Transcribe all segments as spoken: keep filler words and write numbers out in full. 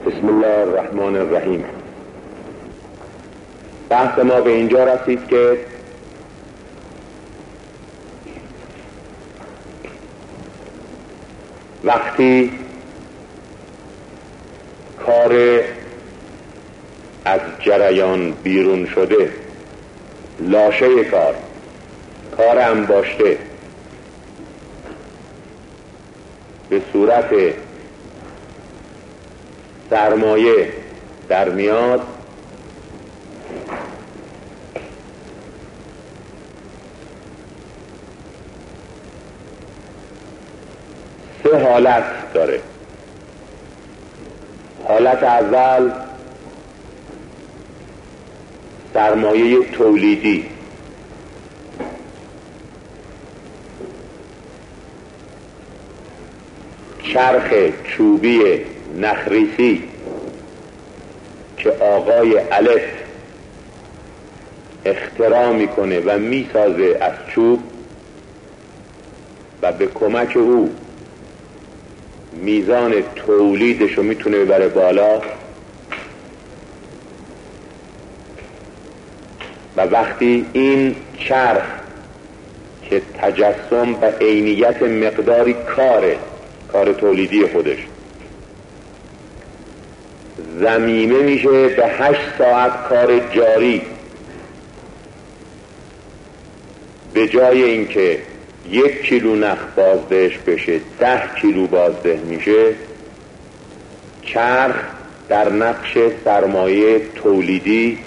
بسم الله الرحمن الرحیم. بحث ما به اینجا رسید که وقتی کار از جریان بیرون شده، لاشه کار کار انباشته به صورت سرمایه در میاد، سه حالت داره. حالت اول سرمایه تولیدی، چرخ چوبی نخریسی که آقای الف اختراع میکنه و میسازه از چوب و به کمک او میزان تولیدشو میتونه ببره بالا و وقتی این چرخ که تجسم و عینیت مقداری کاره کار تولیدی خودش ضمیمه میشه به هشت ساعت کار جاری، به جای اینکه یک کیلو نخ بازدهش بشه ده کیلو بازده میشه. چرخ در نقش سرمایه تولیدی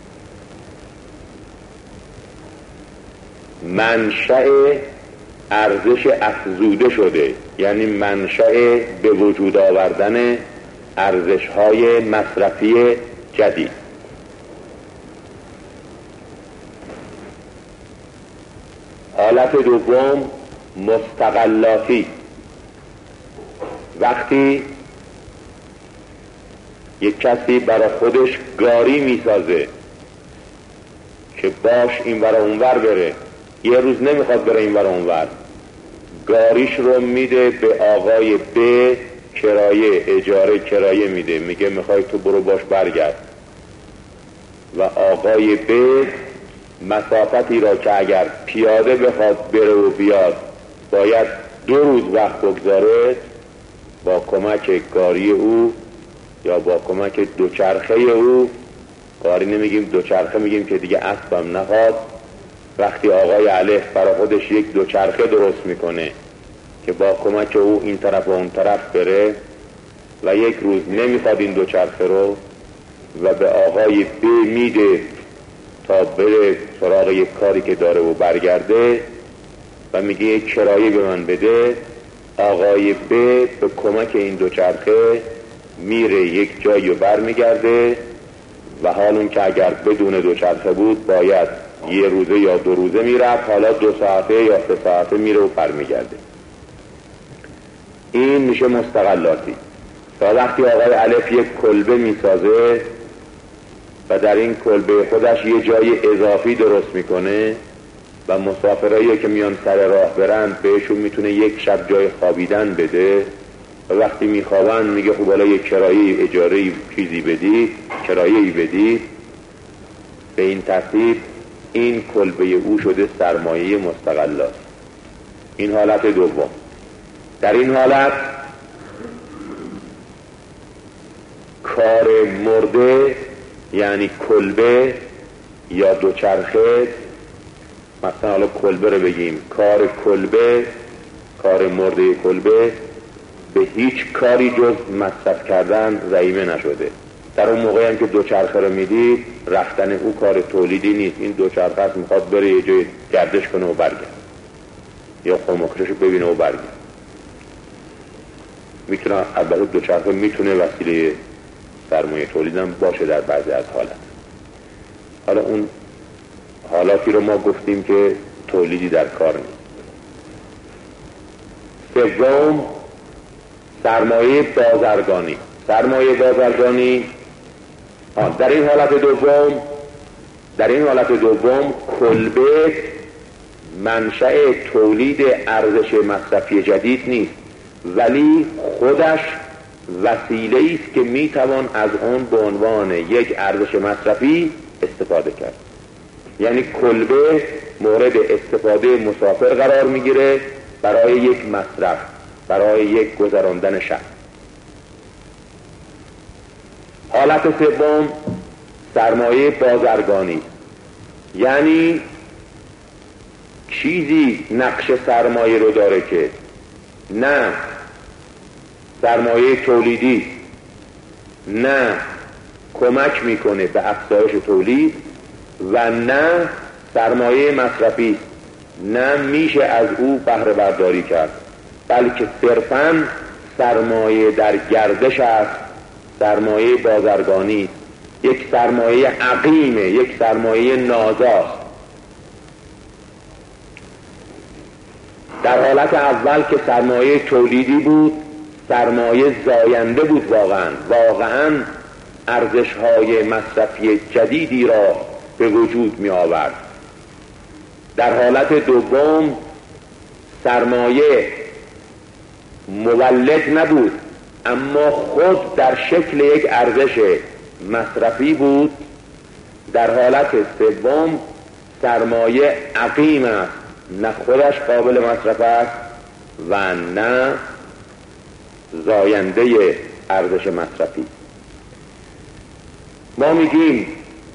منشأ ارزش افزوده شده، یعنی منشأ به وجود آوردن ارزش‌های مصرفی جدید. حالت دوم مستقلاتی، وقتی یک کسی برای خودش گاری میسازه که باش این ور اونور بره، یه روز نمیخواد بره این ور اونور، گاریش رو میده به آقای ب، کرایه اجاره کرایه میده، میگه میخوای تو برو باش برگرد، و آقای ب مسافتی را که اگر پیاده بخواد بره و بیاد باید دو روز وقت بگذاره، با کمک گاری او یا با کمک دوچرخه او، گاری نمیگیم دوچرخه میگیم که دیگه اسبم نخواد، وقتی آقای الف برای خودش یک دوچرخه درست میکنه که با کمک او این طرف و اون طرف بره و یک روز نمیخواد این دوچرخه رو و به آقای ب میده تا بره سراغ یک کاری که داره و برگرده و میگه یک کرایه به من بده، آقای ب به کمک این دوچرخه میره یک جایی و بر میگرده و حال اون که اگر بدون دوچرخه بود باید یه روزه یا دو روزه میرفت، حالا دو ساعته یا سه ساعته میره و بر میگرده. این میشه مستقلاتی. تا وقتی آقای الف یک کلبه میسازه و در این کلبه خودش یه جای اضافی درست میکنه و مسافرایی که میان سر راه برند بهشون میتونه یک شب جای خوابیدن بده و وقتی میخوابن میگه خب حالا یک کرایه اجاره چیزی بدی، کرایه‌ای بدی. به این ترتیب این کلبه او شده سرمایه مستقلات. این حالت دوم. در این حالت کار مرده، یعنی کلبه یا دوچرخه، مثلا حالا کلبه رو بگیم، کار کلبه، کار مرده کلبه به هیچ کاری جز مصرف کردن ضمیمه نشده. در اون موقعی هم که دوچرخه رو میدید رفتن او کار تولیدی نیست، این دوچرخه است میخواد بره یه جای گردش کنه و برگرد یا خمخشش رو ببینه و برگرد. میتونه البته دوچرخه میتونه وسیله سرمایه تولیدم باشه در بعضی از حالت. حالا اون حالاتی رو ما گفتیم که تولیدی در کار نیست. سوم سرمایه بازرگانی. سرمایه بازرگانی در این حالت دوم در این حالت دوم کلبه منشأ تولید ارزش مصرفی جدید نیست، ولی خودش وسیله است که میتوان از اون به عنوان یک ارزش مصرفی استفاده کرد. یعنی کلبه مورد استفاده مسافر قرار میگیره برای یک مصرف، برای یک گذراندن شب. حالت سوم سرمایه بازرگانی، یعنی چیزی نقش سرمایه رو داره که نه سرمایه تولیدی، نه کمک میکنه به افزایش تولید و نه سرمایه مصرفی، نه میشه از او بهره برداری کرد، بلکه صرفاً سرمایه در گردش است، سرمایه بازرگانی، یک سرمایه عقیمه، یک سرمایه نازاست. در حالت اول که سرمایه تولیدی بود، سرمایه زاینده بود، واقعا واقعا ارزش‌های مصرفی جدیدی را به وجود می آورد. در حالت دوم سرمایه مولد نبود، اما خود در شکل یک ارزش مصرفی بود. در حالت سوم سرمایه عقیم است، نه خودش قابل مصرف است و نه زاینده ارزش مصرفی. ما میگیم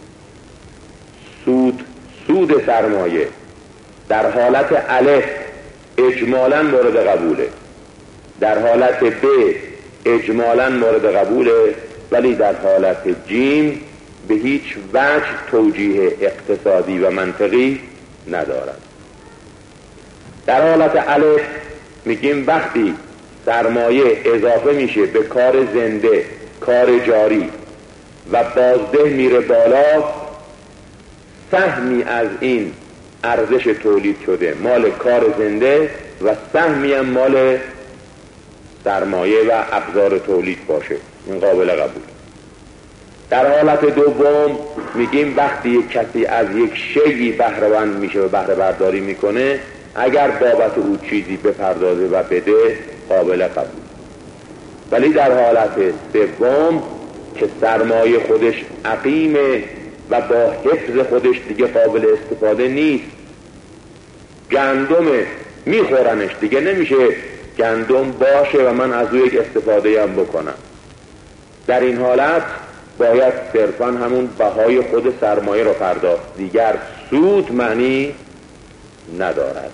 سود سود سرمایه در حالت الف اجمالاً مورد قبوله، در حالت ب اجمالاً مورد قبوله، ولی در حالت جیم به هیچ وجه توجیه اقتصادی و منطقی ندارد. در حالت الف میگیم وقتی سرمایه اضافه میشه به کار زنده، کار جاری و بازده میره بالا، سهمی از این ارزش تولید شده مال کار زنده و سهمی هم مال سرمایه و ابزار تولید باشه، این قابل قبول. در حالت دوم میگیم وقتی یک کسی از یک شیئی بهره مند میشه و بهره برداری میکنه، اگر بابت او چیزی بپردازه و بده قابل قبول. ولی در حالت سوم که سرمایه خودش عقیمه و با حفظ خودش دیگه قابل استفاده نیست، گندمه میخورنش، دیگه نمیشه گندم باشه و من از او یک استفاده هم بکنم. در این حالت باید صرفاً همون بهای خود سرمایه رو پرداخت، دیگر سود معنی ندارد.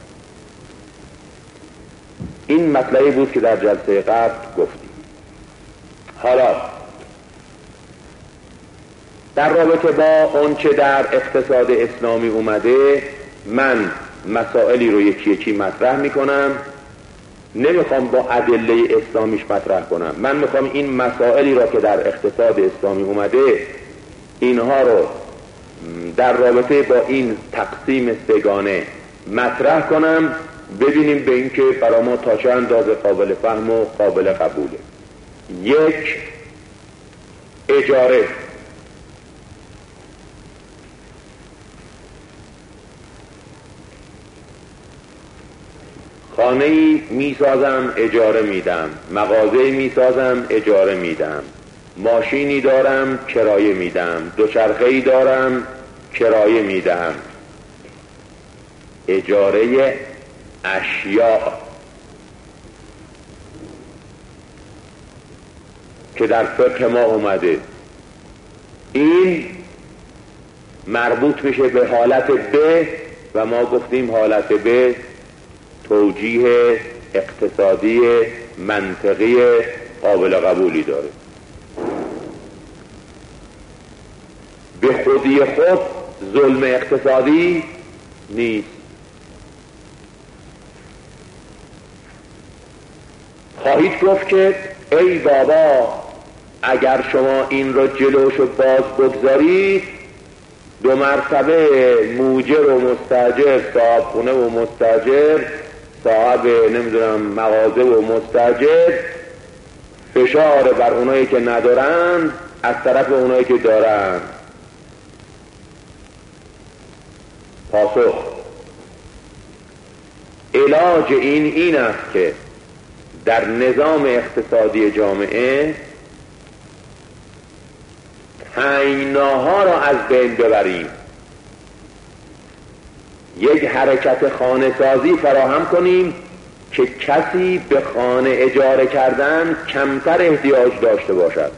این مطلبی بود که در جلسه قبل گفتیم. حالا در رابطه با اون چه در اقتصاد اسلامی اومده، من مسائلی رو یکی یکی مطرح میکنم. نمیخوام با ادله اسلامیش مطرح کنم، من میخوام این مسائلی را که در اقتصاد اسلامی اومده، اینها رو در رابطه با این تقسیم سگانه مطرح کنم، ببینیم به این که برای ما تا چه اندازه قابل فهم و قابل قبوله. یک، اجاره. خانه‌ای میسازم اجاره میدم، مغازه‌ای میسازم اجاره میدم، ماشینی دارم کرایه میدم، دوچرخه‌ای دارم کرایه میدم. اجاره اشیاء که در فقه ما اومده، این مربوط میشه به حالت ب و ما گفتیم حالت ب توجیه اقتصادی منطقی قابل قبولی داره. به خودی خود ظلم اقتصادی نیست. خواهید گفت که ای بابا اگر شما این رو جلوشو باز بگذارید، دو مرتبه موجر و مستاجر، صاحب خونه و مستاجر، صاحب نمیدونم مغازه و مستاجر، فشار بر اونایی که ندارن از طرف اونایی که دارن. پاسخ: علاج این این است که در نظام اقتصادی جامعه تنگناها را از بین ببریم، یک حرکت خانه سازی فراهم کنیم که کسی به خانه اجاره کردن کمتر احتیاج داشته باشد،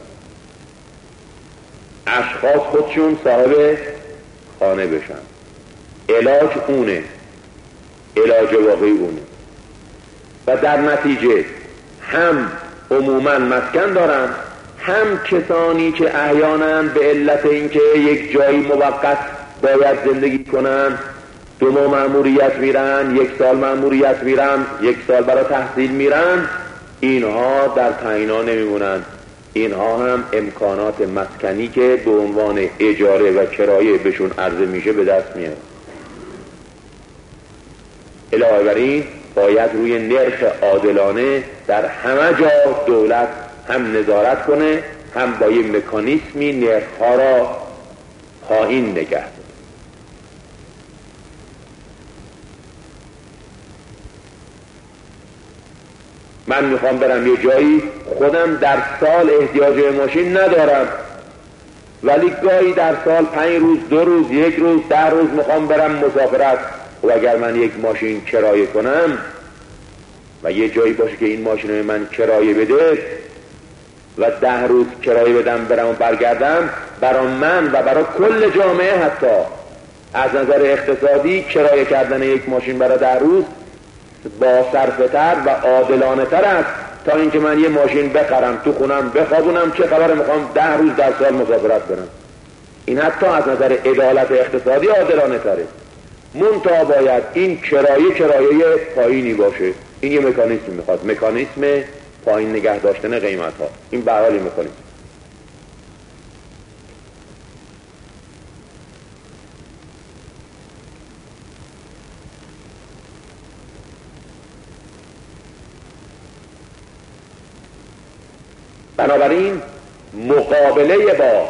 اشخاص خودشون صاحب خانه بشن. علاج اونه، علاج واقعی اونه و در نتیجه هم عموما مسکن دارن، هم کسانی که احیانا به علت اینکه یک جایی موقت باید زندگی کنن دو ماه مأموریت میرن، یک سال مأموریت میرن، یک سال برای تحصیل میرن، اینها در تعیینا نمیمونن. اینها هم امکانات مسکنی که به عنوان اجاره و کرایه بهشون عرضه میشه به دست میاد. علاوه بر این باید روی نرخ عادلانه در همه جا دولت هم نظارت کنه، هم با یک مکانیزمی نرخ‌ها را پایین نگه داره. من میخوام برم یه جایی، خودم در سال احتیاج به ماشین ندارم، ولی گاهی در سال پنج روز، دو روز، یک روز، ده روز میخوام برم مسافرت. و اگر من یک ماشین کرایه کنم و یه جایی باشه که این ماشین رو من کرایه بده و ده روز کرایه بدم برم و برگردم، برای من و برای کل جامعه حتی از نظر اقتصادی کرایه کردن یک ماشین برای ده روز با صرفتر و عادلانه تر است تا اینکه من یه ماشین بخرم تو خونم بخوابونم، چه خبر میخوام ده روز در سال مسافرت برم. این حتی از نظر عدالت اقتصادی عادلانه تره. منتها باید این کرایه کرایه پایینی باشه. این یه مکانیزم میخواد، مکانیزم پایین نگه داشتن قیمت ها. این به هر حال مکانیزم. بنابراین مقابله با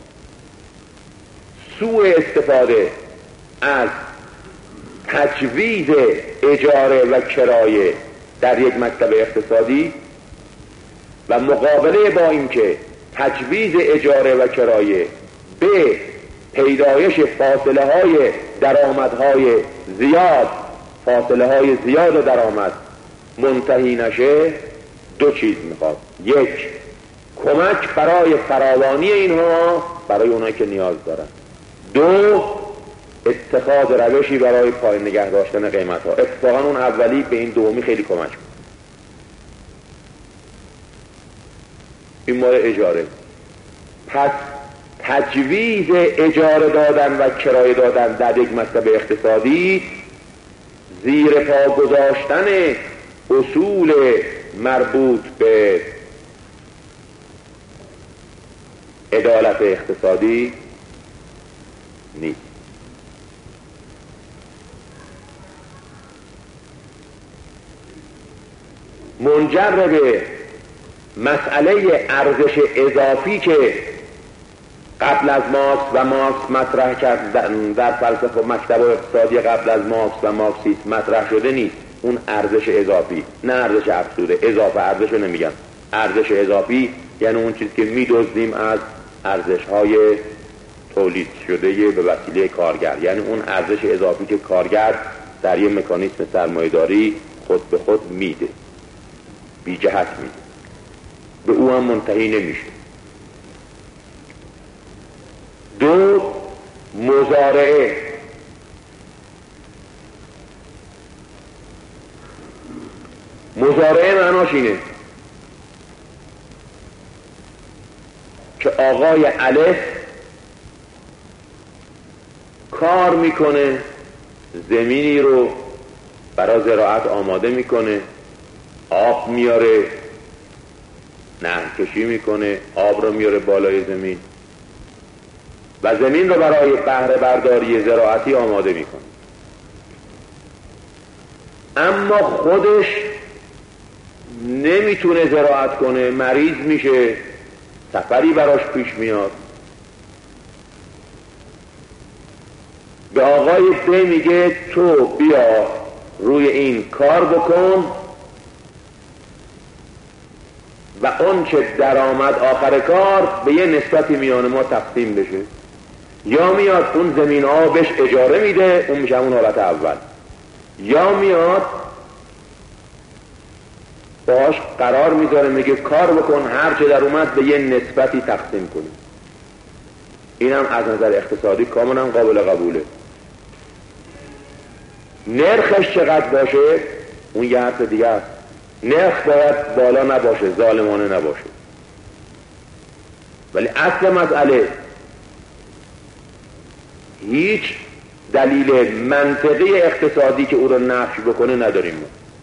سوء استفاده از تجویز اجاره و کرایه در یک مکتب اقتصادی و مقابله با اینکه تجویز اجاره و کرایه به پیدایش فاصله های درآمدهای زیاد فاصله های زیاد درآمد منتهی نشه، دو چیز میخواد. یک، کمک برای فراوانی اینها برای اونایی که نیاز دارن. دو، اتخاذ روشی برای پایین نگه داشتن قیمت ها. اتفاقا اون اولی به این دومی خیلی کمک میکنه. این مال اجاره. پس تجویز اجاره دادن و کرایه دادن در یک مکتب اقتصادی زیر پا گذاشتن اصول مربوط به عدالت اقتصادی نیست. منجر به مسئله ارزش اضافی که قبل از مارکس و مارکس مطرح کرد در فلسفه مکتب اقتصادی قبل از مارکس و مارکسیسم مطرح شده نیست. اون ارزش اضافی، نه ارزش افزوده. اضافه ارزش رو نمیگم. ارزش اضافی یعنی اون چیزی که میدزدیم از ارزش‌های تولید شده به وسیله کارگر، یعنی اون ارزش اضافی که کارگر در یه مکانیزم سرمایه‌داری خود به خود میده، بی جهت میده، به او هم منتهی نمیشه. دو، مزارعه. مزارعه معناش اینه که آقای الف کار میکنه، زمینی رو برای زراعت آماده میکنه، آب میاره، نهرکشی میکنه، آب رو میاره بالای زمین و زمین رو برای بهره برداری زراعتی آماده میکنه. اما خودش نمیتونه زراعت کنه، مریض میشه، سفری براش پیش میاد. به آقای ب میگه تو بیا روی این کار بکن و اون چه درآمد آخر کار به یه نسبتی میان ما تقسیم بشه. یا میاد اون زمین ها بهش اجاره میده، اون میشه اون حالت اول، یا میاد باش قرار میذاره میگه کار بکن، هر چه در اومد به یه نسبتی تقسیم کنی. اینم از نظر اقتصادی کاملا قابل قبوله. نرخش چقدر باشه اون یه حرف دیگه است. نرخ باید بالا نباشه، ظالمانه نباشه، ولی اصل مسئله هیچ دلیل منطقی اقتصادی که او رو نقش بکنه نداریم.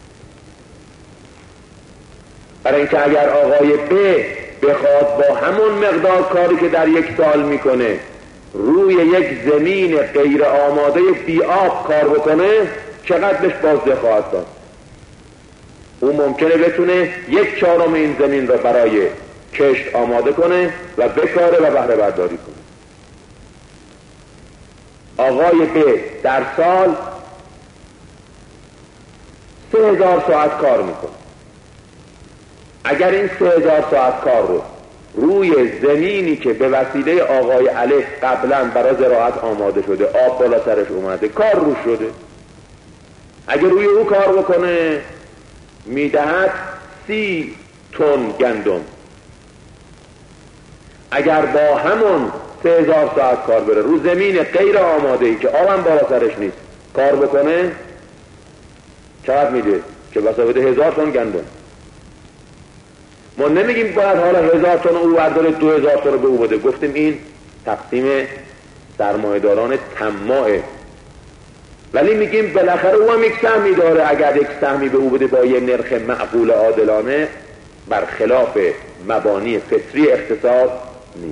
برای اینکه اگر آقای ب بخواد با همون مقدار کاری که در یک سال میکنه روی یک زمین غیر آماده بی آب کار بکنه، چقدر بهش بازده خواهد داد؟ او ممکنه بتونه یک چهارم این زمین را برای کشت آماده کنه و بکاره و بهره برداری کنه. آقای ب در سال سه هزار ساعت کار میکنه. اگر این سه هزار ساعت کار رو روی زمینی که به وسیله آقای الف قبلا برای زراعت آماده شده، آب بالا سرش اومده، کار روش شده، اگر روی او کار بکنه میدهد سی تن گندم. اگر با همون سه هزار ساعت کار بره رو زمین غیر آماده ای که آبم بالا سرش نیست کار بکنه، چقدر میده؟ که بسا بده هزار تن گندم. ما نمیگیم باید حالا هزار تن او برداره دو هزار تن رو به او بده، گفتیم این تقسیم سرمایه‌داران طماعه، ولی میگیم بالاخره او هم یک سهمی داره. اگر یک سهمی به او بده با یه نرخ معقول عادلانه، برخلاف مبانی فطری اقتصاد نیست.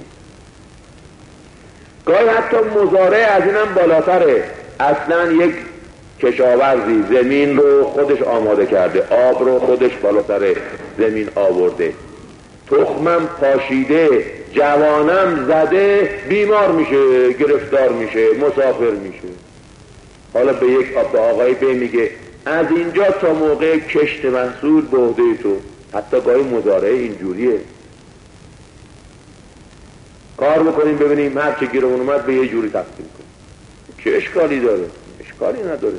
گاهی حتی مزارع از اینم بالاتره. اصلا یک کشاورزی زمین رو خودش آماده کرده، آب رو خودش بالا سر زمین آورده، تخمم پاشیده، جوانم زده، بیمار میشه، گرفتار میشه، مسافر میشه. حالا به یک به آقای ب میگه از اینجا تا موقع کشت محصول به عهده تو. حتی گاهی مزارعه اینجوریه. کار بکنیم ببینیم هر چه گیرمون اومد به یه جوری تقسیم کنیم. چه اشکالی داره؟ اشکالی نداره.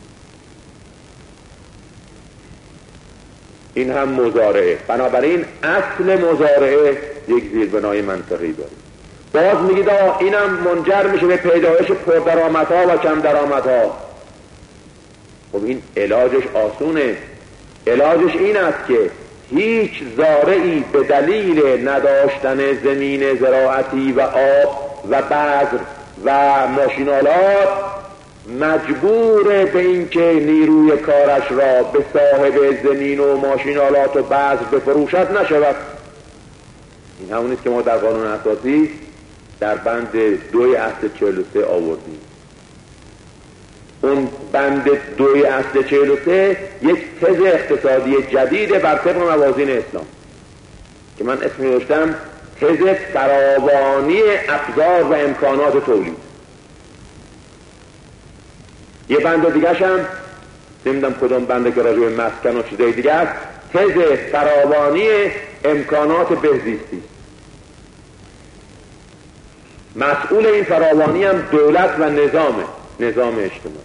این هم مزارعه. بنابراین اصل مزارعه یک زیربنای منطقی داره. باز میگید آقا اینم منجر میشه به پیدایش پردرآمدها و کم درآمدها. خب این علاجش آسونه. علاجش این است که هیچ زارعی به دلیل نداشتن زمین زراعتی و آب و بذر و ماشینالات مجبور به اینکه نیروی کارش را به صاحب زمین و ماشینالات و بذر بفروشد نشود. این همونیست که ما در قانون اساسی در بند دوی اصل چهل و سه آوردیم. اون بند دوی اصل چهل و سه یک تز اقتصادی جدید بر طبق موازین اسلام که من اسم نوشتم تز فراوانی ابزار و امکانات تولید. یه بند دیگه هم نمیدونم کدوم بنده که راجع به مسکن و چیزای دیگه است، تز فراوانی امکانات بهزیستی. مسئول این فراوانی هم دولت و نظامه، نظام اجتماعی.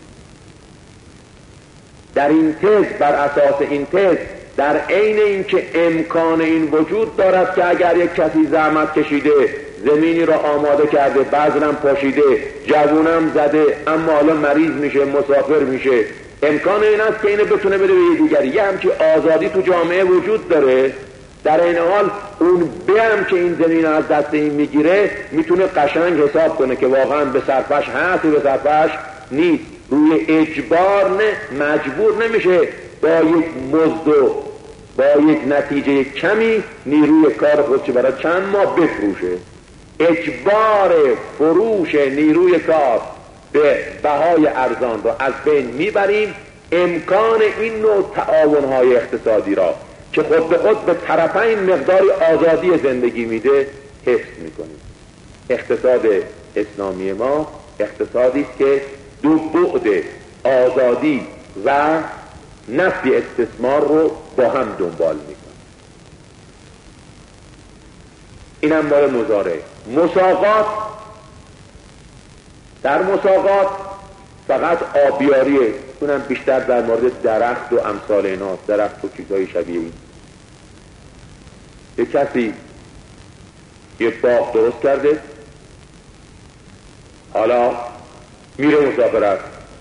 در این تز، بر اساس این تز، در عین اینکه امکان این وجود دارد که اگر یک کسی زحمت کشیده زمینی را آماده کرده، بذرم پاشیده، جوونم زده، اما حالا مریض میشه، مسافر میشه، امکان این است که اینو بتونه بده به یه دیگری. یه همچی آزادی تو جامعه وجود داره. در این حال اون بهم که این زمین از دست این میگیره میتونه قشنگ حساب کنه که واقعا به صرفش هست و به صرفش نیست. روی اجبار نه، مجبور نمیشه با یک مزد و با یک نتیجه کمی نیروی کار خودش برای چند ماه بفروشه. اجبار فروش نیروی کار به بهای ارزان را از بین میبریم. امکان این نوع تعاونهای اقتصادی را که خود به خود به طرفین مقداری آزادی زندگی میده حفظ میکنیم. اقتصاد اسلامی ما اقتصادی است که دو بعد آزادی و نفی استثمار رو با هم دنبال میکنه. اینم مال مزارعه. مساقات، در مساقات فقط آبیاریه، اونم بیشتر در مورد درخت و امثال اینا، درخت و چیزهای شبیه این. یک کسی یه باغ درست کرده، حالا میره مسافرت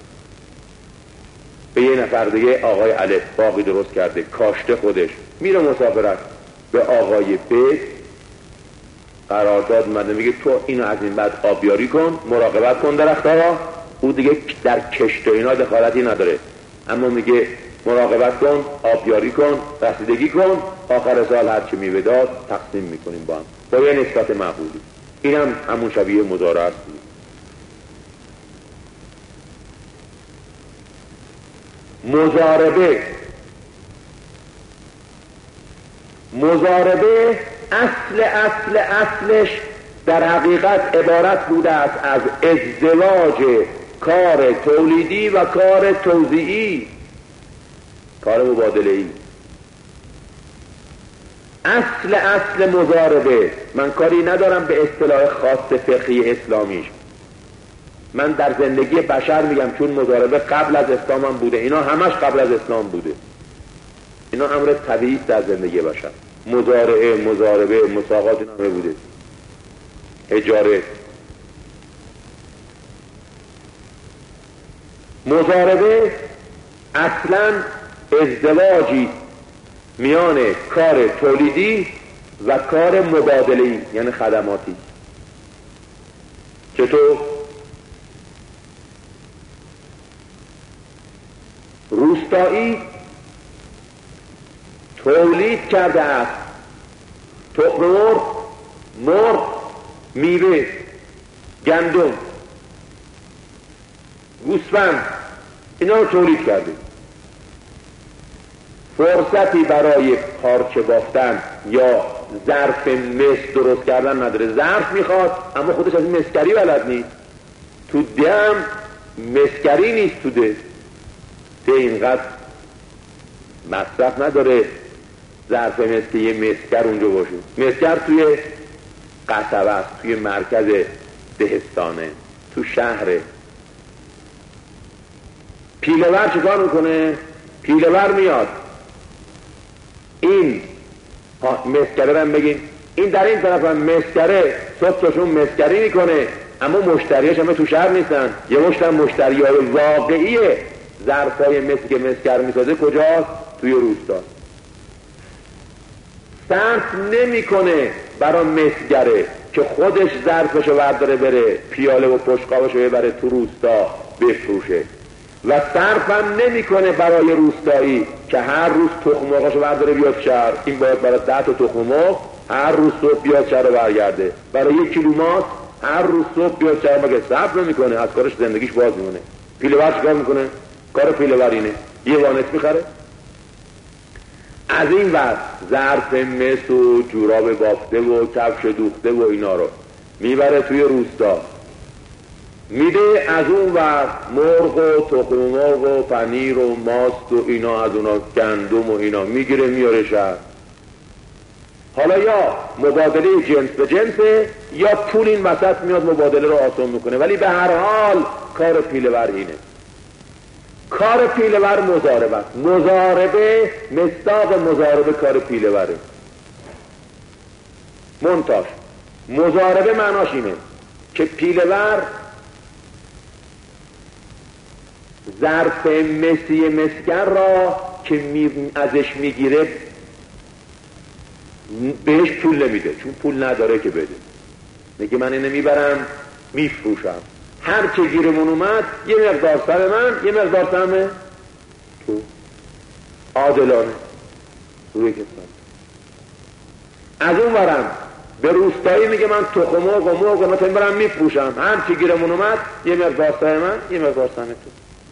به یه نفر دیگه، آقای الف باغی درست کرده، کاشته خودش، میره مسافرت به آقای ب قرارداد اومده، میگه تو اینو از این بعد آبیاری کن، مراقبت کن درخت‌ها. او دیگه در کشت و اینا دخالتی نداره، اما میگه مراقبت کن، آبیاری کن، رسیدگی کن، آخر سال هر چی میوه داد تقسیم میکنیم با هم با یه نسبت معقولی. اینم همون شبیه مزارعه است. مضاربه، مضاربه اصل اصل اصلش در حقیقت عبارت بوده است از ازدواج کار تولیدی و کار توزیعی، کار مبادله‌ای. اصل اصل مضاربه، من کاری ندارم به اصطلاح خاص فقهی اسلامیش، من در زندگی بشر میگم، چون مضاربه قبل از اسلام هم بوده، اینا همش قبل از اسلام بوده، اینا امر طبیعی در زندگی بشر. مزارعه، مضاربه، مساقات اینا همه بوده، اجاره. مضاربه اصلا ازدواجی میان کار تولیدی و کار مبادله‌ای، یعنی خدماتی. چطور؟ روستایی تولید کرده است، تخم مرغ، مرغ، میوه، گندم، گوسفند، اینا رو تولید کرده. فرصتی برای پارچه بافتن یا ظرف مس درست کردن نداره. ظرف میخواد اما خودش از این مسگری بلد نیست، تو دم مسگری نیست، تو ده ده اینقدر مصرف نداره ظرف مس که یه مسگر اونجا باشه. مسگر توی قصبه است، توی مرکز دهستانه، تو شهره. پیله‌ور چیکار میکنه؟ پیله‌ور میاد این مسگره هم بگین، این در این طرف هم مسگره، صبحشون مسگری میکنه اما مشتریاش همه تو شهر نیستن. یه مشتر مشتریای واقعی ظرفای مسی که مسگر میسازه کجاست؟ توی روستا. صرف نمیکنه برای مسگره که خودش ظرفشو برداره بره پیاله و پشقابشو ببره تو روستا بفروشه، و صرف هم نمیکنه برای روستایی که هر روز تخم مرغاشو برداره بیاد شهر. این باید برای ده تا تخم مرغ هر روز صبح بیاد شهر رو برگرده، برای یک کیلو ماست هر روز صبح بیاد شهر. مگه صرف نمیکنه؟ از کارش زندگیش باز میمونه. پیله‌ور چیکار میکنه؟ کار پیله‌ور اینه، یه وانت میخره، از این ور ظرف مس و جوراب بافته و کفش دوخته و اینا رو میبره توی روستا، میده. از اون ور مرغ و تخم مرغ و پنیر و ماست و اینا، از اونا گندم و اینا میگیره میاره شهر. حالا یا مبادله جنس به جنسه یا پول این وسط میاد مبادله رو آسان میکنه، ولی به هر حال کار پیله‌ور اینه. کار پیله‌ور مضاربه است. مضاربه مصداق مضاربه کار پیله‌وره. منتاش مضاربه معناش اینه که پیله‌ور ظرف مسی مسگر را که می ازش میگیره بهش پول نمیده، چون پول نداره که بده. میگه من اینو میبرم میفروشم، هر چه گیرمون اومد یه مقدار سر من، یه مقدار سر تو. عادلانه روی کسان. از اون ورم به روستایی میگه من تخم مرغ و مرغ مثلا برم میفروشم، هر چه گیرمون اومد یه مقدار سر من، یه مقدار سر تو.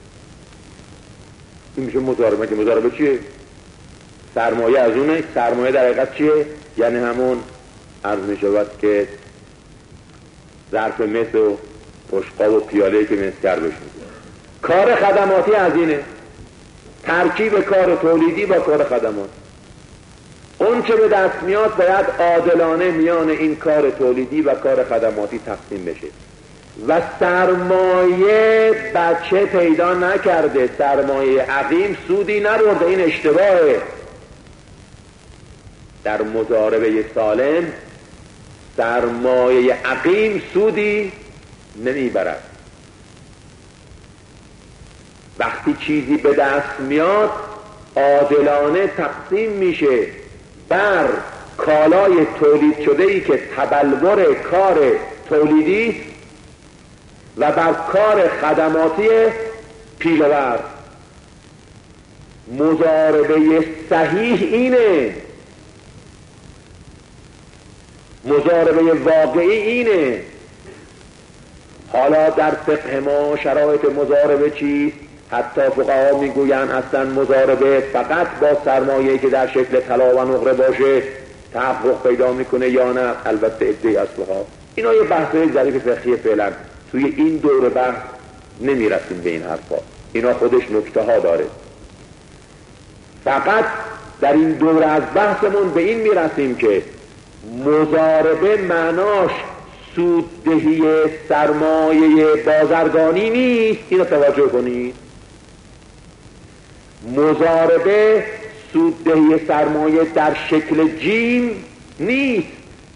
این میشه مضاربه. که مضاربه چیه؟ سرمایه از اونه. سرمایه در حقیقت چیه؟ یعنی همون عرض میشود که ظرف مس و پشقاب و پیاله که مسگر بشه. کار خدماتی از اینه، ترکیب کار تولیدی با کار خدمات. اون چه به دست میاد باید عادلانه میان این کار تولیدی و کار خدماتی تقسیم بشه و سرمایه بچه پیدا نکرده، سرمایه عقیم سودی نبرده. این اشتباهه. در مضاربه سالم سرمایه عقیم سودی نمیبرد. وقتی چیزی به دست میاد عادلانه تقسیم میشه بر کالای تولید شده ای که تبلور کار تولیدی و بر کار خدماتی پیله‌ور. مضاربه صحیح اینه، مضاربه واقعی اینه. حالا در فقه ما شرایط مضاربه چیست؟ حتی فقها میگویند اصلا مضاربه فقط با سرمایه‌ای که در شکل طلا و نقره باشه تحقق پیدا میکنه یا نه. البته عده‌ای از فقها اینا یه بحثای ظریف فقهی، فعلا توی این دور بحث نمیرسیم به این حرفا، اینا خودش نکته ها داره. فقط در این دور از بحثمون به این میرسیم که مضاربه معناش سوددهی سرمایه بازرگانی نیست. اینو توجه کنید، مضاربه سوددهی سرمایه در شکل جیم نیست.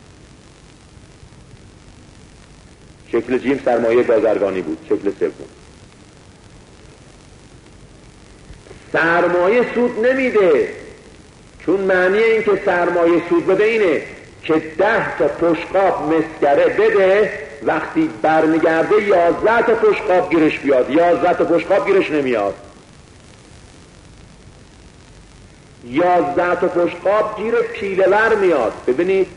شکل جیم سرمایه بازرگانی بود، شکل سوم. سرمایه سود نمیده، چون معنی این که سرمایه سود بده اینه که ده تا پشقاب مسکره بده، وقتی برمیگرده یازده تا پشقاب گیرش بیاد. یازده تا پشقاب گیرش نمیاد، یازده تا پشقاب گیر پیله‌ور میاد. ببینید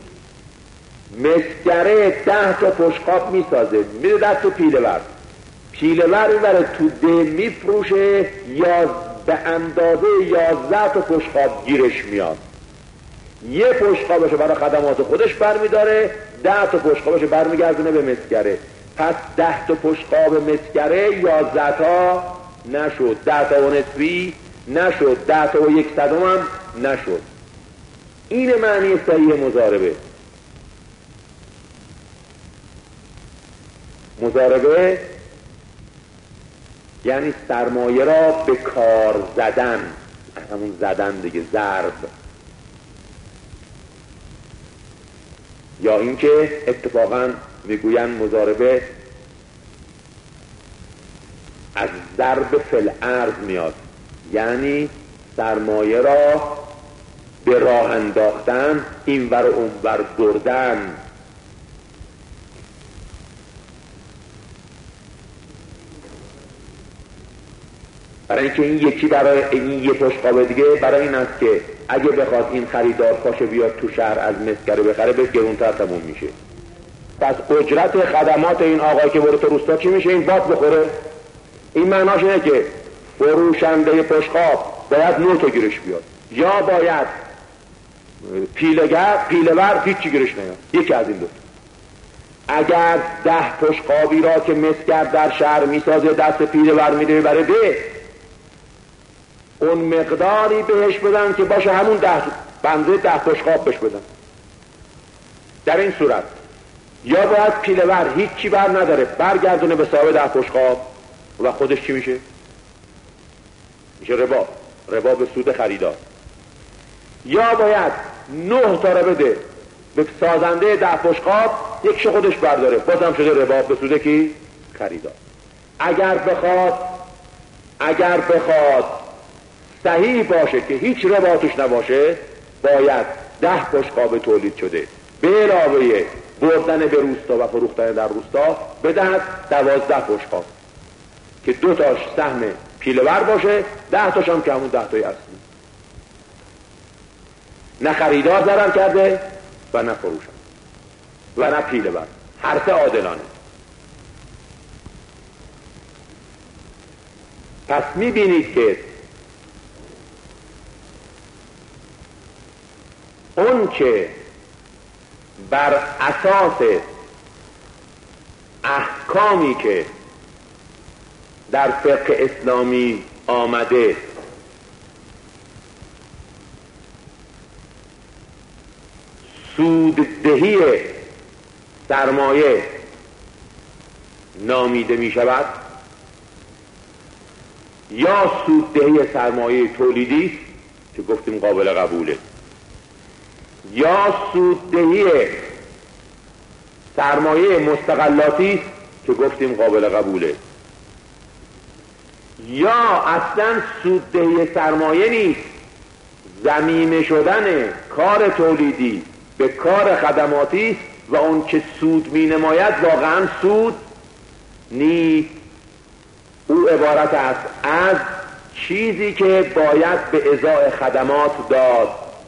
مسکره ده تا پشقاب میسازه، میده ده تا پیله‌ور، پیله‌ور میبره تو ده میفروشه، یا به اندازه یازده تا پشقاب گیرش میاد. یه پشقابش برای خدمات خودش برمیداره، ده تا پشقابش برمیگردونه به مسکره. پس ده تا پشقاب مسکره یازده تا نشد، ده تا و نصفی نشد، ده تا و یک صدم هم نشد. این معنی صحیح مضاربه. مضاربه یعنی سرمایه را به کار زدن، همون زدن دیگه، ضرب. یا اینکه اتفاقا میگوین مضاربه از ضرب فی الارض میاد، یعنی سرمایه را به راه انداختن، این ور اون ور بردن. برای اینکه این یکی برای این یه پشقابه دیگه برای این است که اگه بخواد این خریدار پاشه بیاد تو شهر از مسکره بخره بهش گرونتر تموم میشه. پس اجرت خدمات این آقای که برو تو روستا چی میشه؟ این باد بخوره. این معناش اینه که فروشنده پشقاب باید نه تا گیرش بیاد، یا باید پیله‌گر پیله‌ور هیچی گیرش نیاد، یکی از این دو. اگر ده پشقابی را که مسکر در شهر میسازه دست پیله‌ور میده بره ده، اون مقداری بهش بدن که باشه همون ده بنده ده پشقاب بهش بدن. در این صورت یا باید پیله‌ور هیچی بر نداره برگردونه به صاحب ده پشقاب و خودش چی میشه؟ میشه ربا، ربا به سود خریدار. یا باید نه تا رو بده به سازنده ده پشقاب، یکش خودش برداره، بازم شده ربا به سود کی؟ خریدار. اگر بخواد اگر بخواد صحیح باشه که هیچ ربا توش نباشه، باید ده پشقاب تولید شده به علاوه بردن به روستا و فروختن در روستا بدهد دوازده پشقاب که دو تاش سهم پیله‌ور باشه، ده تاش هم که همون ده تای اصلی. نه خریدار ضرر کرده و نه فروشنده و نه پیله‌ور، هر سه عادلانه. پس میبینید که اون که بر اساس احکامی که در فقه اسلامی آمده سوددهی سرمایه نامیده می شود یا سوددهی سرمایه تولیدی است که گفتیم قابل قبوله، یا سوددهی سرمایه مستقلاتی است که گفتیم قابل قبوله، یا اصلا سوددهی سرمایه نیست، ضمیمه شدن کار تولیدی به کار خدماتی است و اون که سود می نماید واقعا سود نیست. او عبارت است از چیزی که باید به ازای خدمات داد.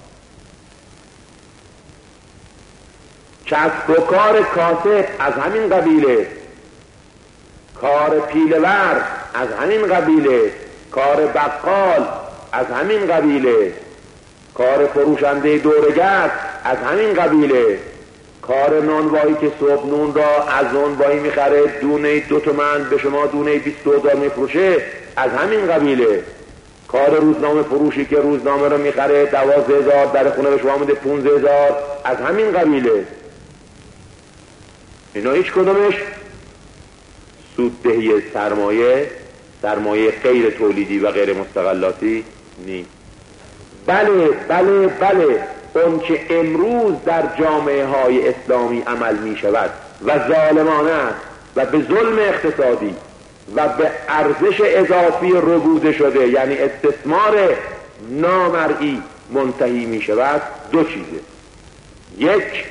کسب و کار کاسب از همین قبیله، کار پیله‌ور از همین قبیله، کار بقال از همین قبیله، کار فروشنده دورگرد از همین قبیله، کار نانوایی که صبح نون را از نانوایی میخره دونه دو تومن به شما دونه بیست دو دلار میفروشه از همین قبیله، کار روزنامه فروشی که روزنامه را میخره دوازده هزار در خونه به شما میده پونزده هزار از همین قبیله. اینا هیچ کدومش سوددهی سرمایه سرمایه غیر تولیدی و غیر مستقلاتی نیست. بله بله بله اون که امروز در جامعه های اسلامی عمل می شود و ظالمانه است و به ظلم اقتصادی و به ارزش اضافی ربوده شده، یعنی استثمار نامرئی منتهی می شود، دو چیزه: یک،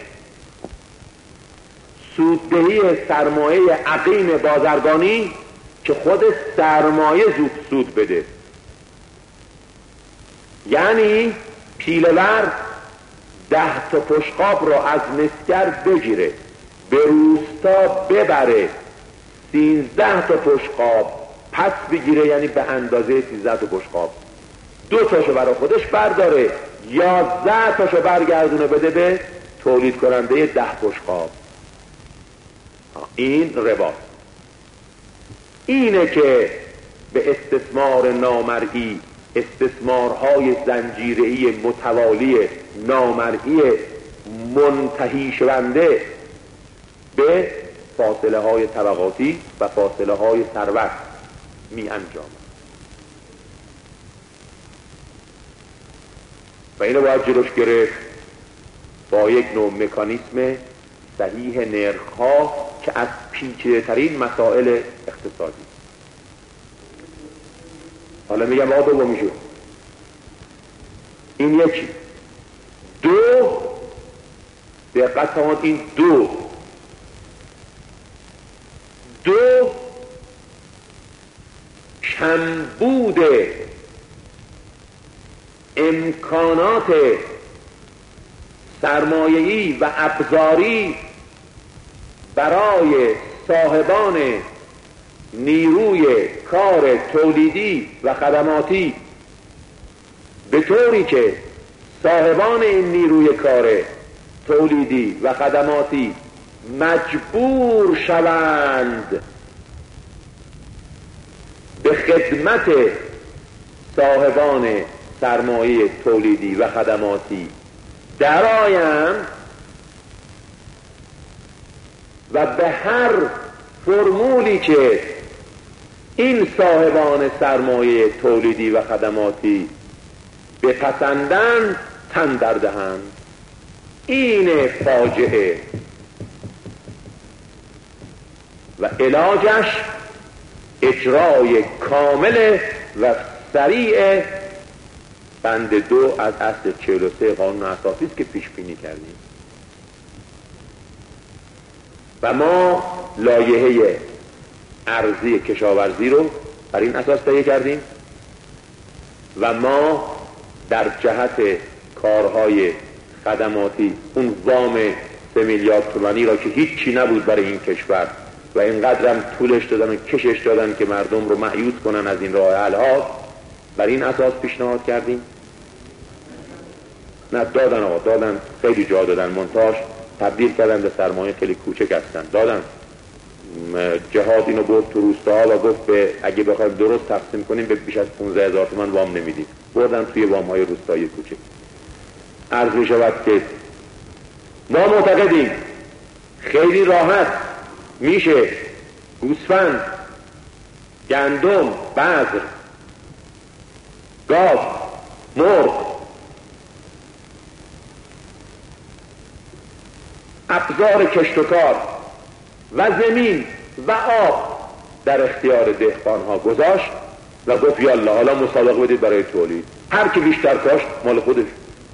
سوددهی سرمایه عقیم بازرگانی که خود سرمایه زود سود بده، یعنی پیله‌ور ده تا پشقاب را از مسگر بگیره به روستا ببره سیزده تا پشقاب پس بگیره، یعنی به اندازه سیزده تا پشقاب دو تاشو برای خودش برداره یازده تاشو برگردونه بده به تولید کننده ده پشقاب. این ربا. اینه که به استثمار نامرئی، استثمارهای زنجیره‌ای متوالی نامرئی منتهی شونده به فاصله های طبقاتی و فاصله های ثروت می انجامد و اینو باید جلوش گرفت با یک نوع مکانیسم صحیح نرخ‌ها که از پیچیده‌ترین مسائل اقتصادی. حالا میگم آقا دومی شد. این یکی. دو، دقت فرمایید، این دو دو کمبود امکانات سرمایه‌ای و ابزاری برای صاحبان نیروی کار تولیدی و خدماتی، به طوری که صاحبان این نیروی کار تولیدی و خدماتی مجبور شوند به خدمت صاحبان سرمایه تولیدی و خدماتی درآیند و به هر فرمولی که این صاحبان سرمایه تولیدی و خدماتی بپسندند تن در دهند. این فاجعه و علاجش اجرای کامل و سریع بند دو از اصل چهل و سه قانون اساسی است که پیش بینی کردیم و ما لایحه ارضی کشاورزی رو بر این اساس تهیه کردیم و ما در جهت کارهای خدماتی اون وام سه میلیارد تومانی را که هیچی نبود برای این کشور و اینقدرم طولش دادن و کشش دادن که مردم رو مایوس کنن از این راه حل ها، بر این اساس پیشنهاد کردیم. نه دادن آقا دادن، خیلی جا دادن، منتاج تبدیل کردن به سرمایه خیلی کوچک هستن. دادن جهاد اینو برد تو روستاها و گفت به اگه بخوایم درست تقسیم کنیم به بیش از پانزده هزار تومان وام نمیدیم. بردن توی وام های روستایی کوچک. عرض می شود که ما معتقدیم خیلی راحت میشه گوسفند، گندم، بذر، گاو، مرغ، ابزار کشت و کار و زمین و آب در اختیار دهقانها گذاشت و گفت یالا حالا مسابقه بدید برای تولید، هر کی بیشتر کاشت مال خودش.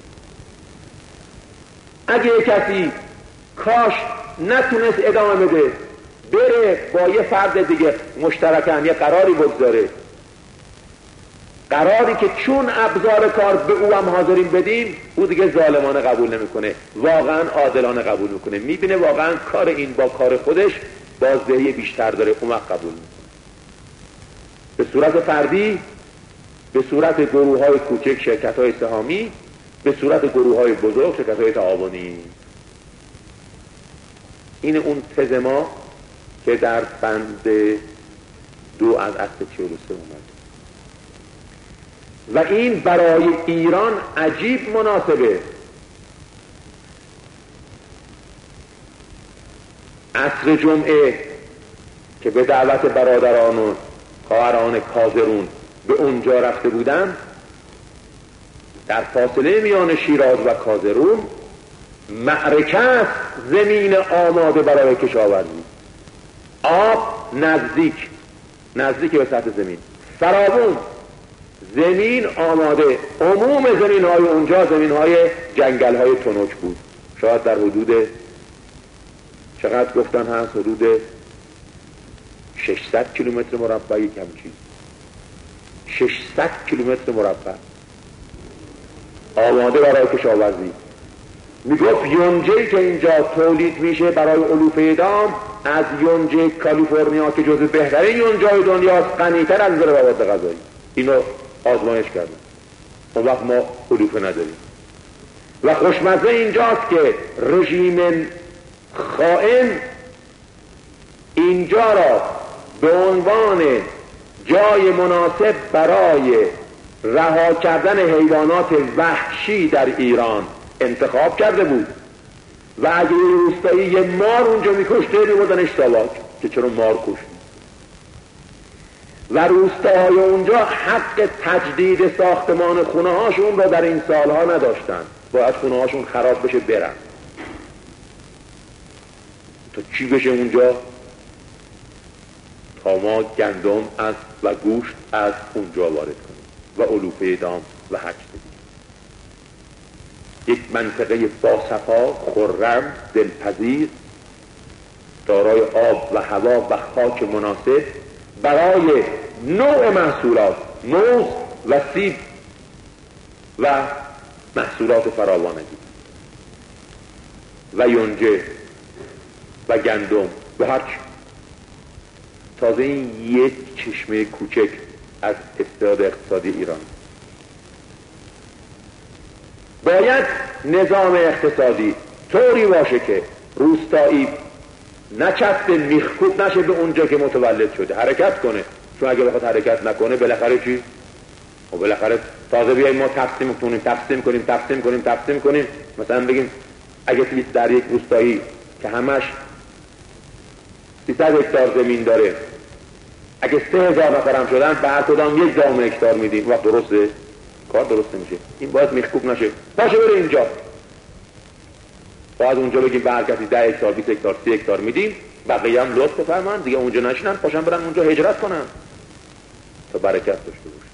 اگه کسی کاش نتونست ادامه بده، بره با یه فرد دیگه مشترکاً یه قراری بگذاره، قراری که چون ابزار کار به او هم حاضرین بدیم، او دیگه ظالمانه قبول نمیکنه، واقعا عادلانه قبول میکنه، میبینه واقعا کار این با کار خودش بازدهی بیشتر داره، اون وقت قبول میکنه. به صورت فردی، به صورت گروه های کوچک شرکت های سهامی، به صورت گروه های بزرگ شرکت های تعاونی. این اون تز ما که در بند دو از اصل چهل و سه اومد و این برای ایران عجیب مناسبه. عصر جمعه که به دعوت برادران و خواهران کازرون به اونجا رفته بودن، در فاصله میان شیراز و کازرون معرکه است، زمین آماده برای کشاورزی، آب نزدیک نزدیک به سطح زمین، فراوون زمین آماده. عموم زمین های اونجا زمین های جنگل های تنک بود، شاید در حدود چقدر گفتن هست، حدود ششصد کیلومتر مربعی کم چیز، ششصد کیلومتر مربع آماده برای کشاورزی. میگفت یونجه‌ای که اینجا تولید میشه برای علوفه دام از یونجه کالیفرنیا که جزو بهترین یونجه‌های دنیاست، غنی‌تر از زیر مواد غذایی. اینو آزمایش کردن. اون وقت ما علوفه نداریم و خوشمزه اینجاست که رژیم خائن اینجا را به عنوان جای مناسب برای رها کردن حیوانات وحشی در ایران انتخاب کرده بود و اگه یه روستایی یه مار اونجا میکشته میبردنش ساواک که چرا مار کشت، و روستاهای اونجا حق تجدید ساختمان خونه هاشون را در این سالها نداشتن، باید خونه هاشون خراب بشه برن. تا چی بشه اونجا؟ تا ما گندم از و گوشت از اونجا وارد کنیم و علوفه دام و حج بدیم. یک منطقه باصفا، خرم، دلپذیر، دارای آب و هوا و خاک مناسب برای نوع محصولات، موز و سیب و محصولات فراوانگی و یونجه و گندم و هرچی. تازه این یک چشمه کوچک از استعداد اقتصادی ایران. باید نظام اقتصادی طوری باشه که روستایی نچسته میخکوب نشه به اونجا که متولد شده، حرکت کنه. چون اگه بخواد حرکت نکنه بالاخره چی؟ و بالاخره تازه بیاییم ما تقسیم کنیم تقسیم کنیم تقسیم کنیم تقسیم کنیم. مثلا بگیم اگه در یک روستایی که همش سیصد هکتار زمین داره، اگه سه هزار نفرم شدن به هر کدام یک دام هکتار میدیم، وقت درسته؟ کار درست نمیشه. این باید میخکوب نشه، باشه بره اینجا. باید اونجا بگیم به هر کسی ده هکتار، بیست هکتار، سی هکتار میدیم، بقیه هم لطف بفرمان دیگه اونجا نشینن، پاشن برن اونجا هجرت کنن تا برکت داشته باشه.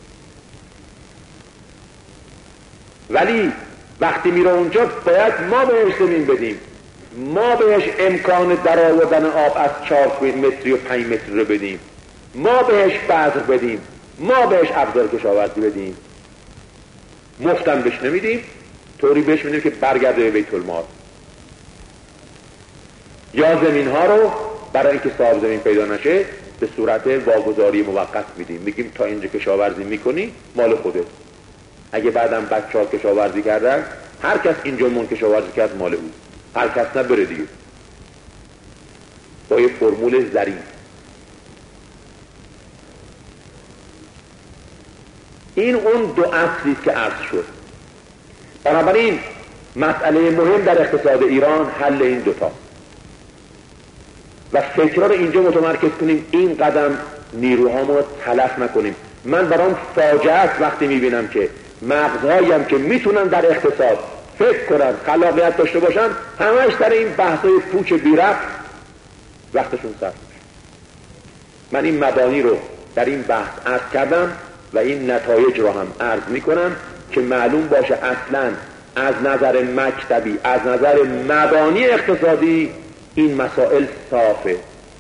ولی وقتی میره اونجا باید ما بهش زمین بدیم، ما بهش امکان درآوردن آب از چهار متری و پنج متری رو بدیم، ما بهش بذر بدیم، ما بهش ابزار کشاورزی بدیم. مفتم بهش نمیدیم، طوری بهش میدیم که برگرده به بیت المال. یا زمین ها رو برای اینکه صاحب زمین پیدا نشه به صورت واگذاری موقت میدیم، میگیم تا اینجا کشاورزی میکنی مال خودت، اگه بعدم بچه‌ها کشاورزی کردن هر کس اینجا مون کشاورزی کرد مال او، هر کس نبره دیگه. با یه فرمول ظریف. این اون دو اصلی که عرض شد. بنابراین مسئله مهم در اقتصاد ایران حل این دوتا و فکرها رو اینجا متمرکز کنیم، این قدم نیروهامون رو تلف نکنیم. من برام فاجعه است وقتی میبینم که مغزهایم که میتونن در اقتصاد فکر کنن، خلاقیت داشته باشن، همش در این بحثای پوچ بیرفت وقتشون صرف میشه. من این مبانی رو در این بحث عرض کردم و این نتایج رو هم عرض میکنم که معلوم باشه اصلا از نظر مکتبی، از نظر مبانی اقتصادی این مسائل صافه.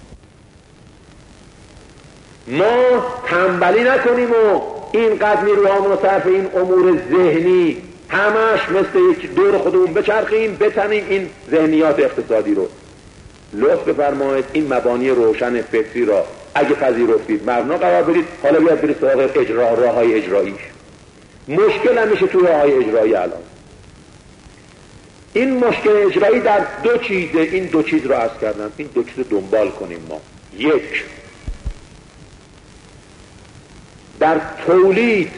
ما تنبلی نکنیم و اینقدر نیروهامون رو صرف این امور ذهنی همش مثل یک دور خودمون بچرخیم، بتنیم این ذهنیات اقتصادی رو. لطف بفرمایید این مبانی روشن فکری را اگه پذیرفتید مبنا قرار بدید، حالا بیاد برید سراغ اجرا، راههای اجراییش. مشکل همیشه توی راههای اجرایی الان. این مشکل اجرایی در دو چیزه، این دو چیز رو عرض کردم، این دو چیز رو دنبال کنیم ما. یک، در تولید،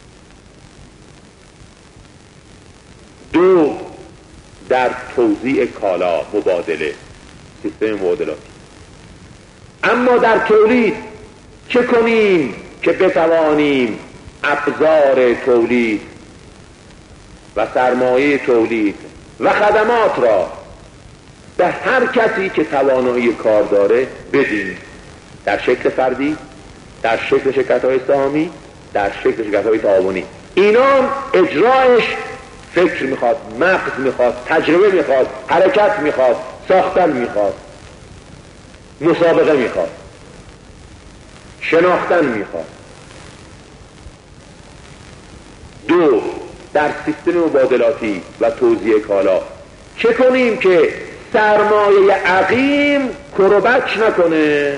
دو، در توزیع کالا، مبادله، سیستم مبادلاتی. اما در تولید چه کنیم که بتوانیم ابزار تولید و سرمایه تولید و خدمات را به هر کسی که توانایی کار داره بدیم، در شکل فردی، در شکل شرکت‌های سهامی، در شکل شرکت‌های تعاونی. اینا اجرایش فکر میخواد، مغز میخواد، تجربه میخواد، حرکت میخواد، ساختن میخواد، مسابقه میخواد، شناختن میخواد. دو، در سیستم مبادلاتی و توزیع کالا چه کنیم که سرمایه عقیم کروبچ نکنه؟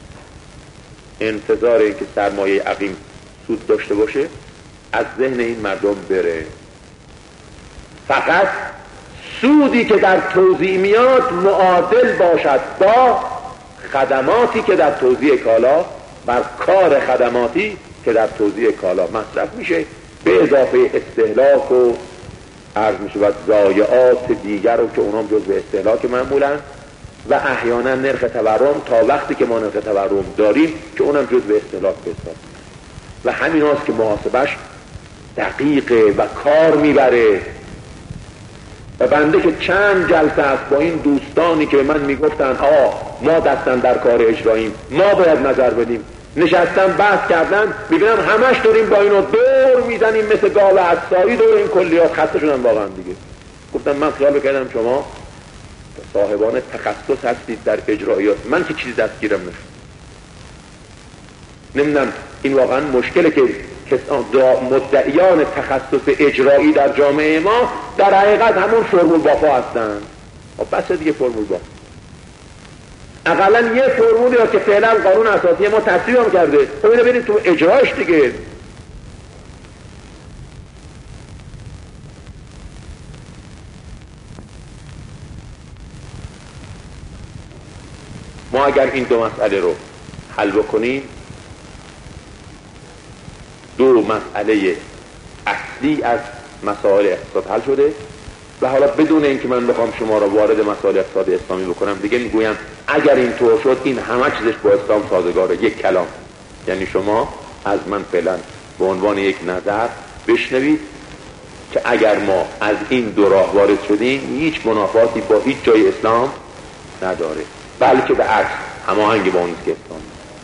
انتظار این که سرمایه عقیم سود داشته باشه از ذهن این مردم بره. فقط سودی که در توزیع میاد معادل باشد با خدماتی که در توزیع کالا، بر کار خدماتی که در توزیع کالا مصرف میشه، به اضافه استهلاک و عرض میشه و ضایعات دیگر رو که اونام جز به استهلاک معمولا و احیانا نرخ تورم تا وقتی که ما نرخ تورم داریم که اونم جز به استهلاک بسازیم و همین هاست که محاسبش دقیقه و کار میبره. و بنده که چند جلسه است با این دوستانی که من میگفتن آه ما دستن در کار اجراییم، ما باید نظر بدیم، نشستم بحث کردن، میبینم همش داریم با اینو دور میزنیم مثل گاو عطسایی دور این کلیات. خسته شدم واقعا دیگه. گفتم من خیال بکردم شما صاحبان تخصص هستید در اجرایات، من که چیزی دستگیرم نشد. نمیدونم این واقعا مشکله که مدعیان تخصص اجرایی در جامعه ما در حقیقت همون فرمول بافا هستن. بس دیگه فرمول بافا. اقلا یه فرمولی ها که فعلا قانون اساسی ما تصویب هم کرده، خب اینو برید تو اجراش دیگه. ما اگر این دو مسئله رو حل بکنیم، دو مسئله اصلی از مسائل اقتصاد حل شده. و حالا بدون اینکه من بخوام شما را وارد مسائل اقتصاد اسلامی بکنم دیگه میگویم اگر این طور شد این همه چیزش با اسلام سازگاره. یک کلام، یعنی شما از من فعلا به عنوان یک نظر بشنوید که اگر ما از این دو راه وارد شدیم هیچ منافاتی با هیچ جای اسلام نداره، بلکه به عکس هماهنگ با اون که اسلام.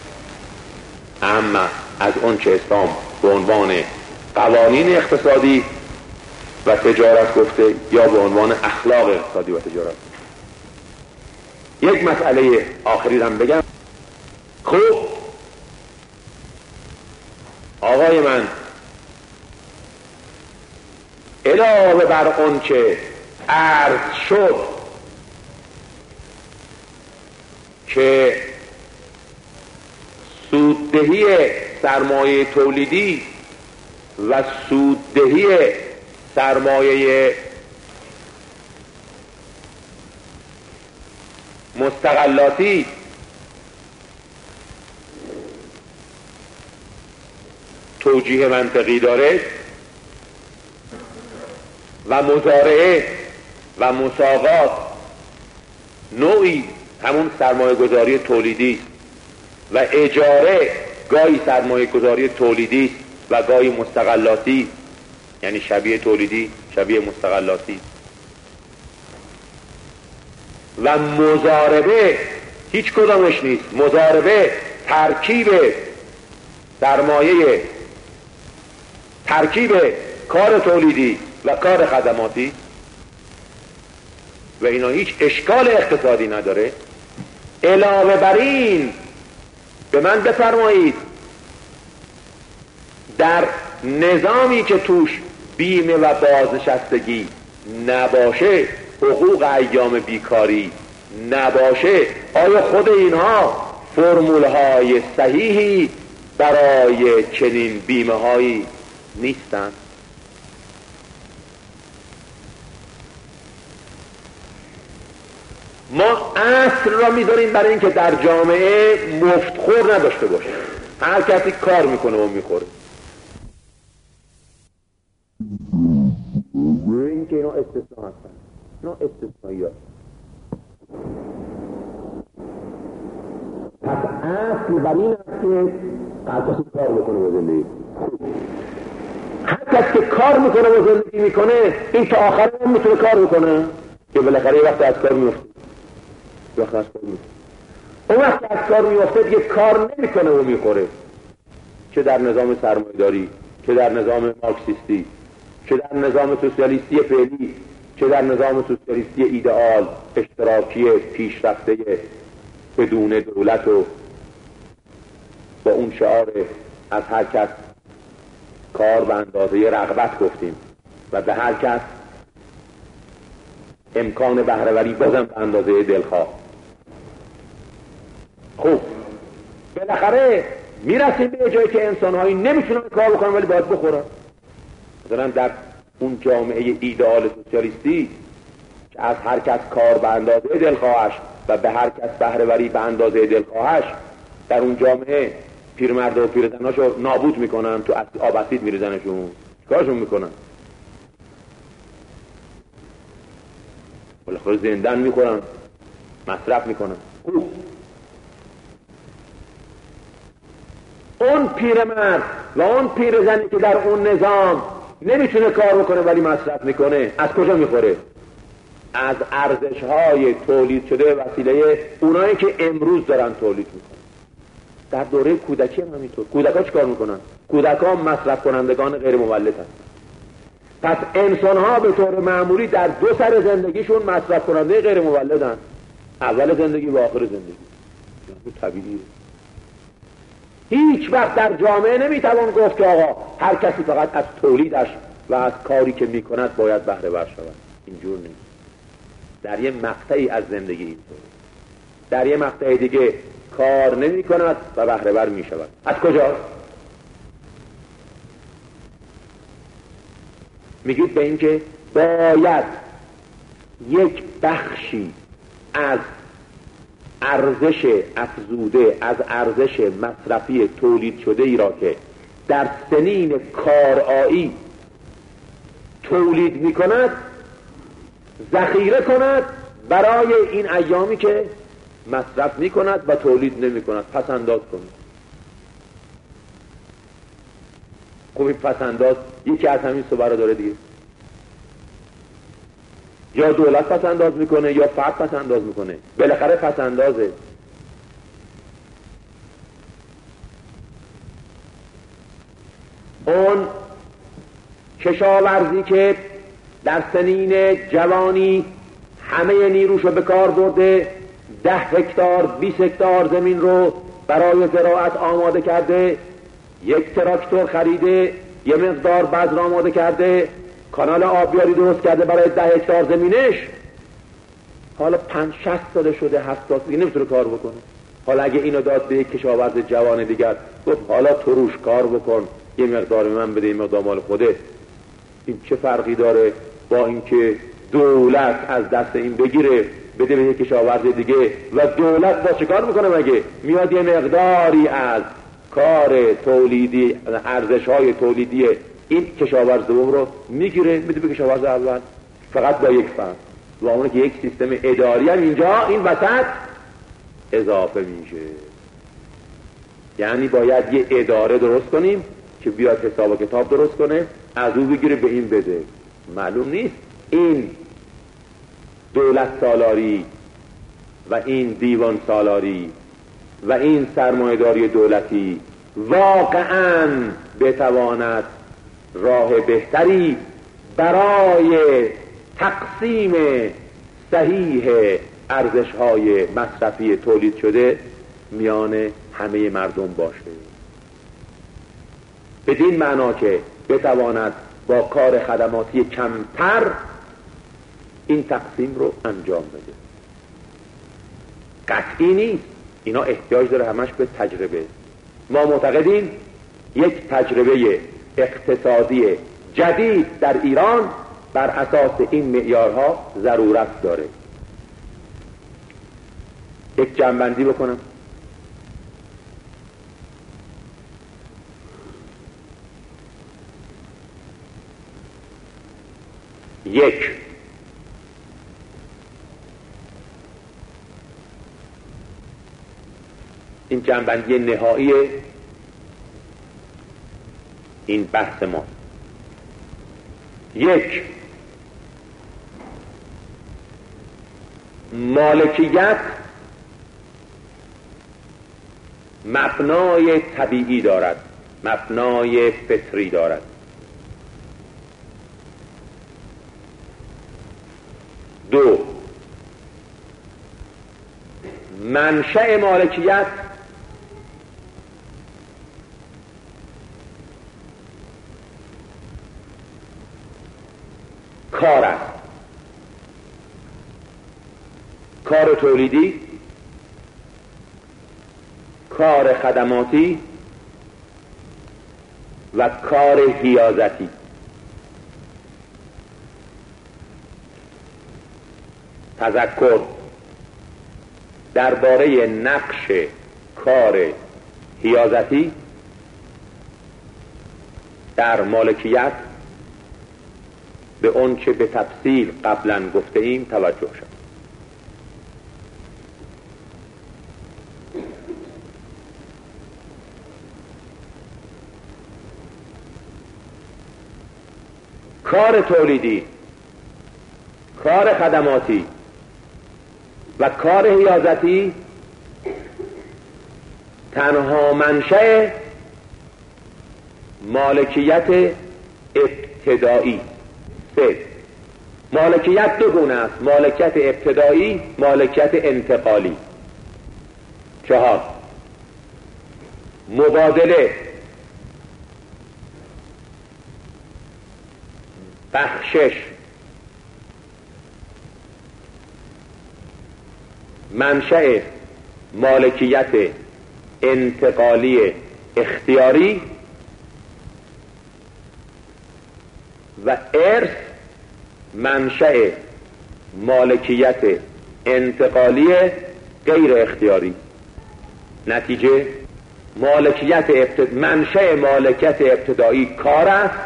اما از اون چه اسلام به عنوان قوانین اقتصادی و تجارت گفته یا به عنوان اخلاق اقتصادی و تجارت. یک مسئله آخری هم بگم. خوب آقای من، علاوه بر اون که عرض شد که سوددهی سرمایه تولیدی و سوددهی سرمایه مستغلاتی توجیه منطقی داره و مزارعه و مساقات نوعی همون سرمایه گذاری تولیدی است و اجاره گاهی سرمایه گذاری تولیدی و گاهی مستقلاتی، یعنی شبیه تولیدی شبیه مستقلاتی. و مضاربه هیچ کدامش نیست. مضاربه ترکیب سرمایه، ترکیب کار تولیدی و کار خدماتی و اینا هیچ اشکال اقتصادی نداره. علاوه بر این به من بفرمایید در نظامی که توش بیمه و بازنشستگی نباشه، حقوق ایام بیکاری نباشه، آیا خود اینها فرمول های صحیحی برای چنین بیمه هایی نیستند؟ ما اصل را میذاریم برای اینکه در جامعه مفتخور نداشته باشه، هر کسی کار میکنه و میخوره. این که اینا استثناء هستن، اینا استثنایی هستن. پس اصل بر این است که هر کسی کار میکنه و زندگی، هر کسی که کار میکنه و زندگی میکنه این تا آخر هم میتونه کار میکنه که بالاخره وقت از کار میفته. وقت از کار میفته اون وقت از کار میفته دیگه کار نمیکنه و میخوره، چه در نظام سرمایه‌داری، چه در نظام مارکسیستی، چه در نظام سوسیالیستی فعلی، چه در نظام سوسیالیستی ایدئال اشتراکی پیشرفته بدون دولت و با اون شعار از هر کس کار به اندازه رغبت گفتیم و به هر کس امکان بهره‌وری بازم به اندازه دلخواه. خوب بالاخره میرسیم به جایی که انسان‌هایی نمیتونن کار بکنن ولی باید بخورن. مثلا در اون جامعه ایدئال سوسیالیستی که از هر کس کار به اندازه دلخواهش و به هر کس بهره‌وری به اندازه دلخواهش، در اون جامعه پیرمرد و پیرزناشو نابود میکنن، تو آب اسید میریزنشون، کارشون میکنن، بالاخره زندان میخورن، مصرف میکنن. خوب اون پیرمرد و اون پیرزنی که در اون نظام نمیتونه کار بکنه ولی مصرف میکنه، از کجا میخوره؟ از ارزش‌های تولید شده وسیله اونایی که امروز دارن تولید میکنن. در دوره کودکی هم همینطور. کودکان چیکار میکنن؟ کودکان مصرف کنندگان غیر مولد هستن. پس انسان‌ها به طور معمولی در دو سر زندگیشون مصرف کننده غیر مولدن، اول زندگی و آخر زندگی. این طبیعیه. هیچ وقت در جامعه نمیتوان گفت که آقا هر کسی فقط از تولیدش و از کاری که میکند باید بهره ور شود. اینجور نیست. در یه مقطعی از زندگی اینطوره، در یه مقطع دیگه کار نمی کند و بهره ور می شود. از کجا؟ میگید به این که باید یک بخشی از ارزش افزوده، از ارزش مصرفی تولید شده ای را که در سنین کارایی تولید می کند ذخیره کند برای این ایامی که مصرف می کند و تولید نمی کند پس انداز کند. خب این پس انداز یکی از همین سو برا داره دیگه، یا دولت پس انداز میکنه یا فرد پس انداز میکنه، بالاخره پس اندازه. اون کشاورزی که در سنین جوانی همه نیروشو به کار برده، ده هکتار بیست هکتار زمین رو برای زراعت آماده کرده، یک تراکتور خریده، یه مقدار بذر آماده کرده، کانال آبیاری درست کرده برای ده هکتار زمینش، حالا پنج شصت ساله شده، هفتاد ساله نمیتونه کار بکنه. حالا اگه اینو داد به یک کشاورز جوان دیگر گفت حالا تو روش کار بکن، یه مقدار من بده، یه مقدار مال خوده، این چه فرقی داره با اینکه دولت از دست این بگیره بده به یک کشاورز دیگه و دولت با چه کار میکنه؟ مگه میاد یه مقداری از کار تولیدی، ارزش‌های تولیدی این کشاورز دوم رو میگیره میده به کشاورز اول، فقط با یک فرق و اون که یک سیستم اداری هم اینجا این وسط اضافه میشه. یعنی باید یه اداره درست کنیم که بیاد حساب و کتاب درست کنه، از او بگیره به این بده. معلوم نیست این دولت سالاری و این دیوان سالاری و این سرمایه‌داری دولتی واقعاً بتواند راه بهتری برای تقسیم صحیح ارزش‌های مصرفی تولید شده میان همه مردم باشه، بدین معنا که بتواند با کار خدماتی کمتر این تقسیم رو انجام بده. قطعی نیست، اینا احتیاج داره همش به تجربه. ما معتقدیم یک تجربه اقتصادی جدید در ایران بر اساس این معیارها ضرورت داره. یک جمع‌بندی بکنم. یک، این جنبندی نهایی این بحث ما. یک، مالکیت مبنای طبیعی دارد، مبنای فطری دارد. دو، منشأ مالکیت کار است، کار تولیدی، کار خدماتی و کار حیازتی. تذکر درباره نقش کار حیازتی در مالکیت به اون چه به تفصیل قبلا گفته ایم توجه شد. کار تولیدی، کار خدماتی و کار حیازتی تنها منشأ مالکیت ابتدایی. سه، مالکیت دو گونه است، مالکیت ابتدایی، مالکیت انتقالی. چهار، مبادله، بخشش، منشأ مالکیت انتقالی اختیاری و ارث منشأ مالکیت انتقالی غیر اختیاری. نتیجه مالکیت ابتد... منشأ مالکیت ابتدایی کار است،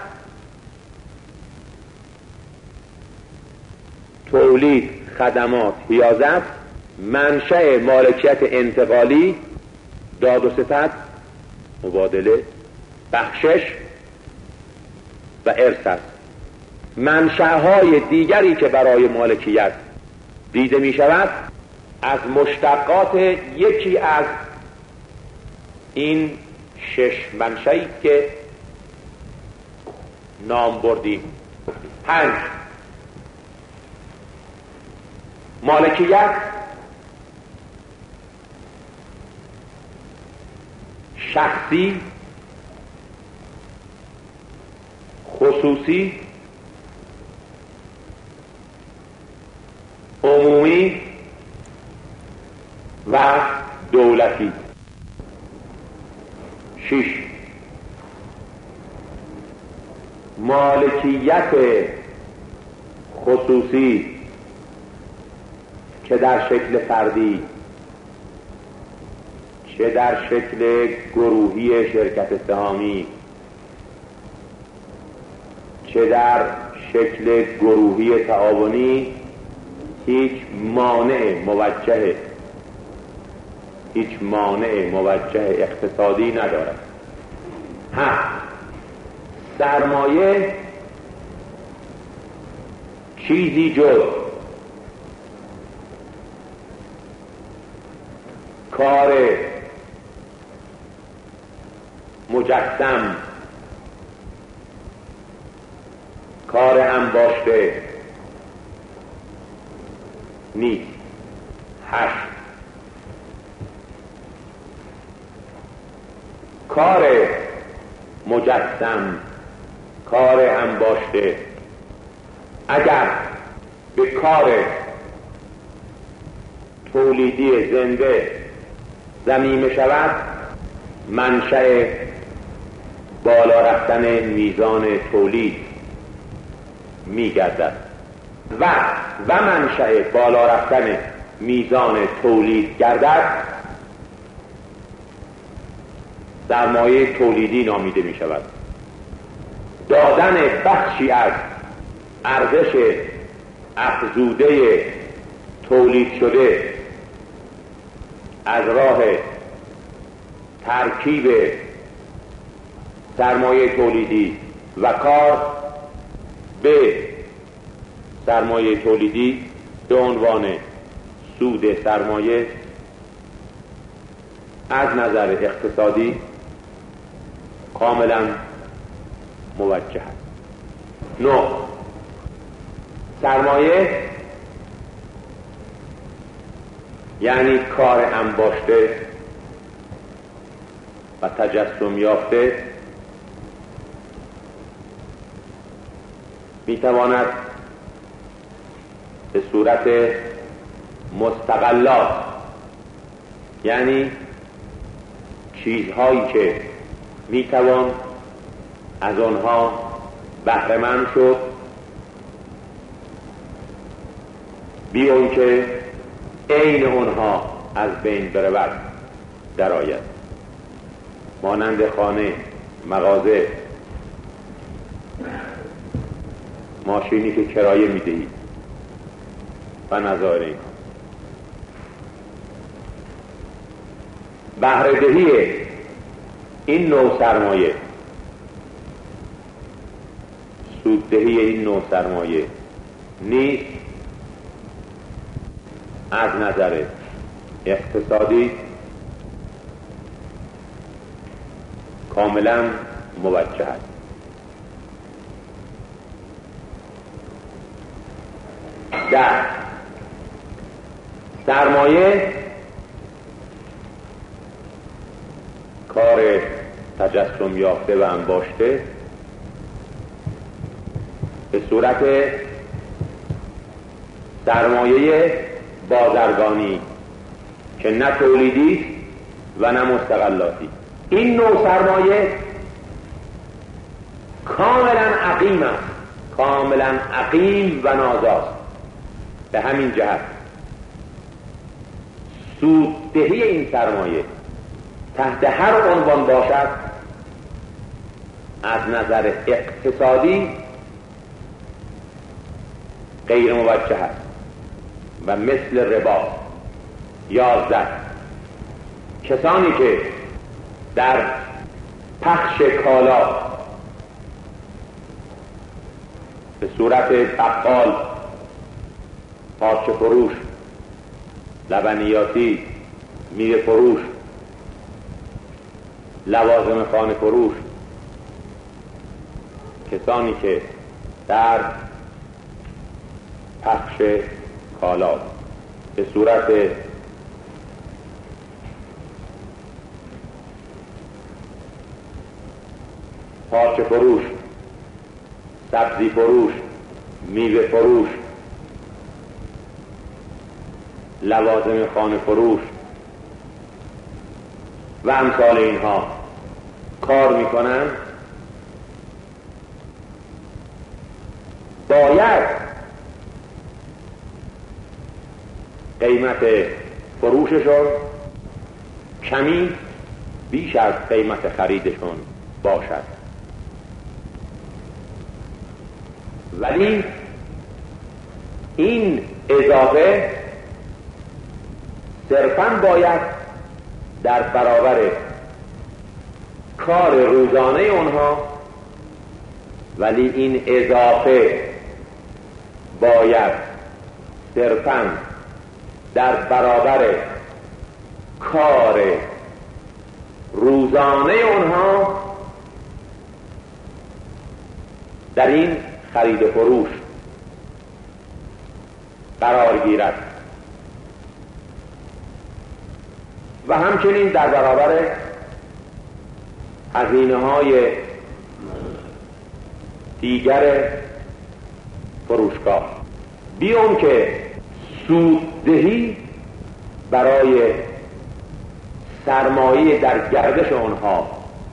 تولید، خدمات، حیازت. منشأ مالکیت انتقالی داد و ستد، مبادله، بخشش و ارث است. منشأهای دیگری که برای مالکیت دیده می شود از مشتقات یکی از این شش منشأی که نام بردیم. پنج، مالکیت شخصی، خصوصی، عمومی و دولتی. شش، مالکیت خصوصی که در شکل فردی، چه در شکل گروهی شرکت سهامی، چه در شکل گروهی تعاونی هیچ مانع موجه هیچ مانع موجه اقتصادی ندارد. هفت، سرمایه چیزی جز کار مجسم، کار انباشته نیست. هشت، کار مجسم، کار انباشته اگر به کار تولیدی زنده ضمیمه شود، منشأ بالا رفتن میزان تولید میگردد و و منشأ بالا رفتن میزان تولید گردد، سرمایه تولیدی نامیده می شود. دادن بخشی از ارزش افزوده تولید شده از راه ترکیب سرمایه تولیدی و کار به سرمایه تولیدی به عنوان سود سرمایه از نظر اقتصادی کاملا موجه است. نه، سرمایه یعنی کار انباشته و تجسم یافته میتواند به صورت مستقلات، یعنی چیزهایی که میتوان از آنها بهره مند شد بی آنکه عین آنها از بین برود درآید، مانند خانه، مغازه، ماشینی که کرایه میدهید و نظایر اینها. بهره دهی این نوع سرمایه، سوددهی این نوع سرمایه نیست از نظر اقتصادی کاملا موجه است. ده، سرمایه کار تجسم یافته و انباشته به صورت سرمایه بازرگانی که نه تولیدی و نه مستقلاتی. این نوع سرمایه کاملا عقیم است، کاملا عقیم و نازاست. به همین جهت سوددهی این سرمایه تحت هر عنوان باشد از نظر اقتصادی غیر موجه است و مثل ربا. یازده، کسانی که در پخش کالا به صورت بقال، پارچه فروش، لبنیاتی، میوه فروش، لوازم خانه فروش، کسانی که در پخش کالا به صورت پارچه فروش، سبزی فروش، میوه فروش، لوازم خانه فروش و امثال اینها کار میکنن، باید قیمت فروششون کمی بیش از قیمت خریدشون باشد، ولی این اضافه صرفاً باید در برابر کار روزانه اونها، ولی این اضافه باید صرفاً در برابر کار روزانه اونها در این خرید و فروش قرار گیرد و همچنین در برابر هزینه‌های دیگر فروشگاه، بیان که سوددهی برای سرمایه در گردش آنها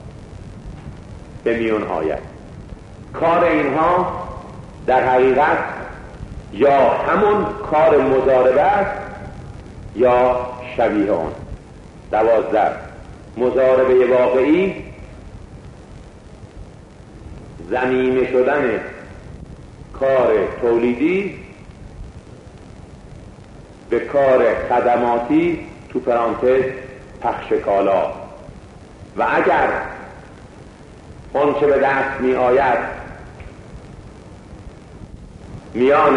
به میان آید. کار اینها در حقیقت یا همون کار مضاربه است یا شبیه آن. دوازده، مضاربه واقعی ضمیمه شدن کار تولیدی به کار خدماتی تو پرانتز پخش کالا، و اگر اون چه به دست می آید میان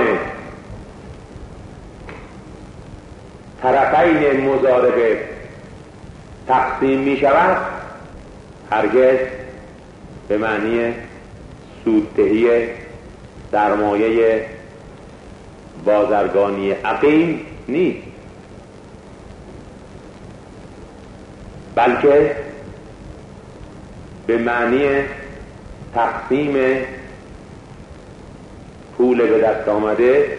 طرفین مضاربه تقسیم می شود، هرگز به معنی سوددهی سرمایه بازرگانی عقیم نیست، بلکه به معنی تقسیم پول به دست آمده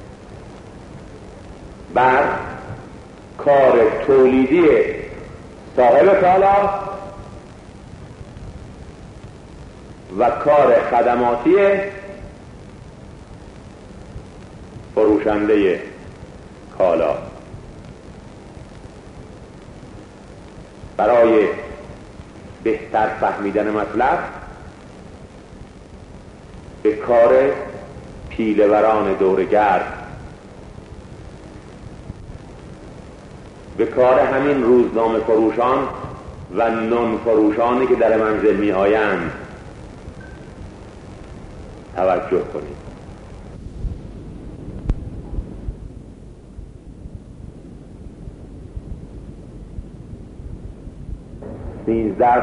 بر کار تولیدی صاحب کالا و کار خدماتی فروشنده کالا. برای بهتر فهمیدن مطلب به کار پیله‌وران دورگرد، به کار همین روزنامه فروشان و نان فروشانی که در منزل می آیند توجه کنید. سیزده،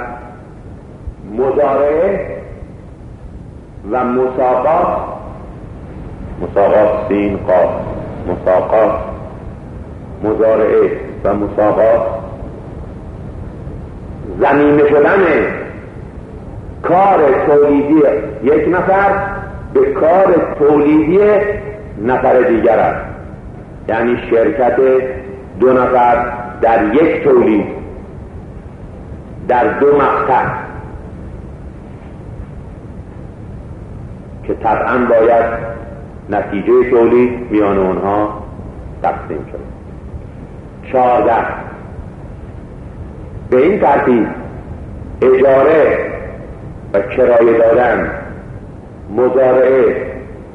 مضارعه و مساقات، مساقات سین قاف، مساقات، مضارعه و مساقات ضمیمه شدن کار تولیدی یک نفر به کار تولیدی نفر دیگر است، یعنی شرکت دو نفر در یک تولید در دو مقطع که طبعا باید نتیجه تولید میان اونها تقسیم شد. چهارده، به این ترتیب اجاره و کرایه دادن، مضارعه،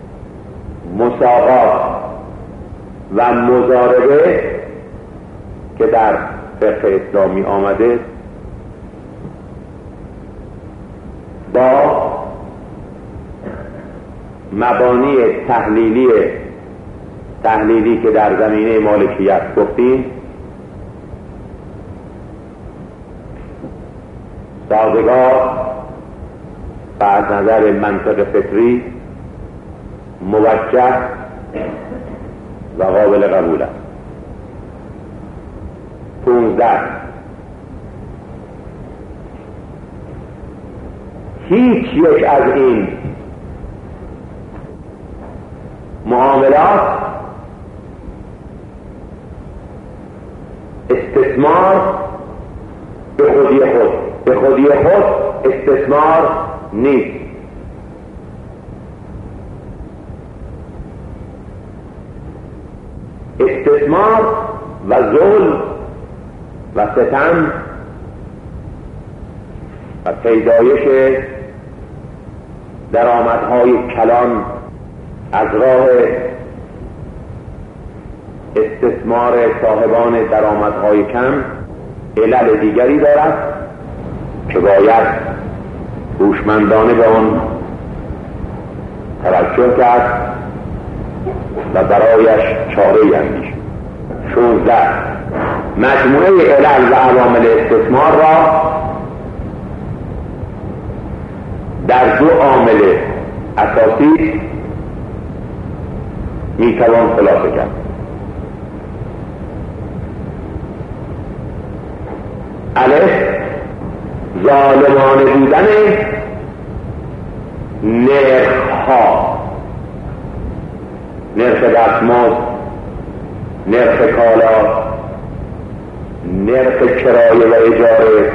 مساقات و مضاربه که در فقه اسلامی آمده با مبانی تحلیلی تحلیلی که در زمینه مالکیت گفتیم سازگار و از نظر منطق فطری موجه و قابل قبول است. پونزده، هیچ یک از این معاملات استثمار به خودی خود به خودی خود استثمار نیست. استثمار و ظلم و ستم و پیدایش درآمدهای کلان از راه استثمار صاحبان درآمدهای کم علل دیگری دارد که باید هوشمندانه به آن توجه کرد و برایش چاره‌ای اندیشید. شانزده مجموعه علل و عوامل استثمار را در دو عامل اساسی میتوان خلاصه کرد. الف، ظالمانه بودن نرخ‌ها، نرخ دستمزد، نرخ کالا، نرخ کرایه و اجاره،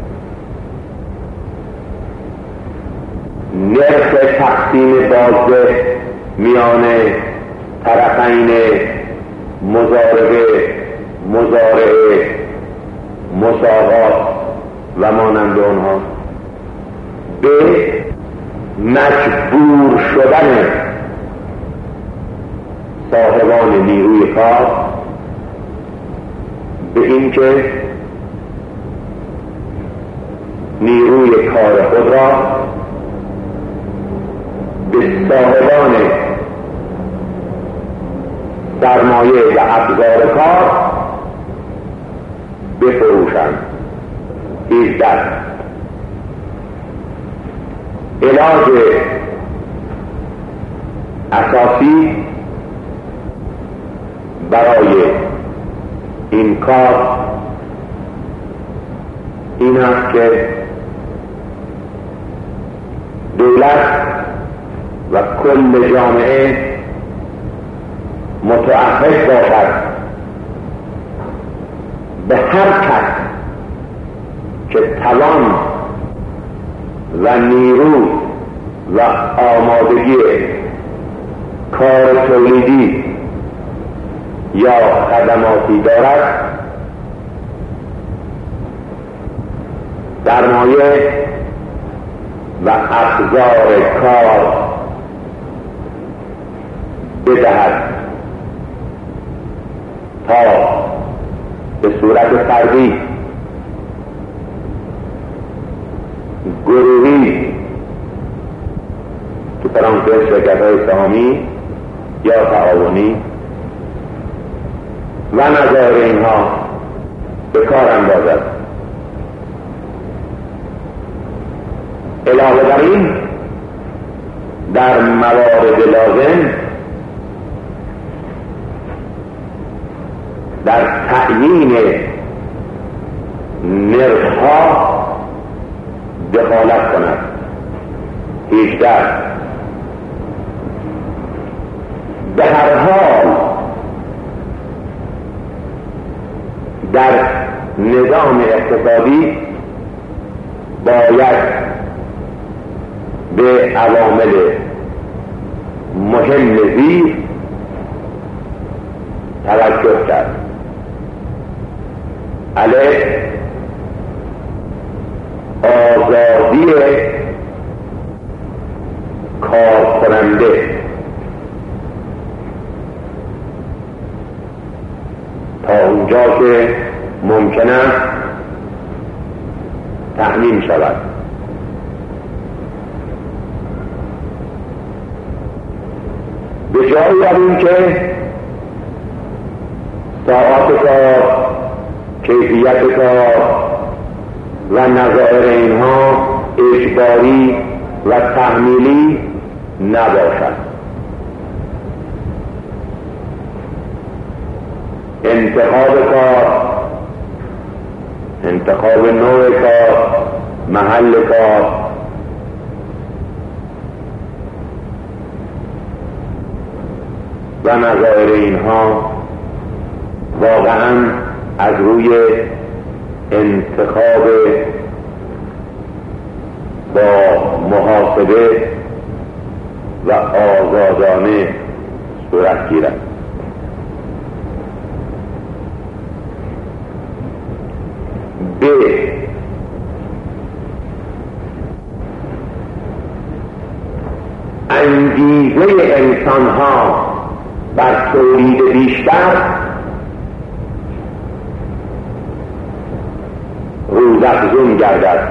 نرخ تقسیم بازده میان طرفین مضاربه، مزارعه، مساقات و مانند آنها. به مجبور شدن صاحبان نیروی کار به اینکه نیروی کار خود را به صاحبان سرمایه و ابزار کار بفروشند. هجده علاج اساسی برای این کار این است که دولت و کل جامعه متعهد باشد به هر کس که توان و نیرو و آمادگی کار تولیدی یا خدماتی دارد سرمایه و ابزار کار بدهد تا به صورت فردی، گروهی، تو پرانتز شرکت‌های سهامی یا تعاونی و نظایر اینها به کار اندازد. علاوه بر این در موارد لازم در تعیین نرخ‌ها دخالت کند. هجده به هر حال در نظام اقتصادی باید به عوامل مهم زیر توجه کرد. الف، آزادی کار کننده تا اونجا که ممکن است تأمین شود. به جایی رویم که ساعات کار، کیفیت کار و نظایر اینها اجباری و تحمیلی نباشد. انتخاب کار، انتخاب نوع کار، محل کار، و نظایر اینها واقعا از روی انتخاب با محاسبه و آزادانه صورت گیرد. ب، انگیزه انسانها بر تولید بیشتر روزافزون گردد،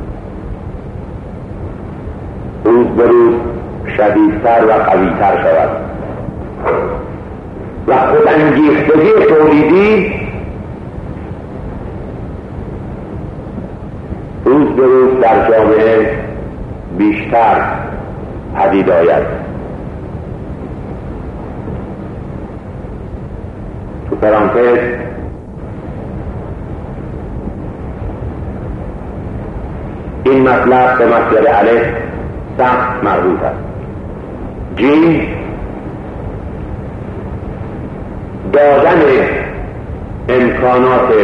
روز به روز شدیدتر و قویتر شود و خودانگیختگی تولیدی روز به روز در جامعه بیشتر پدید آید. تو پرانتز این مطلب به مطلب الف سخت مربوط است. جیم دادن امکانات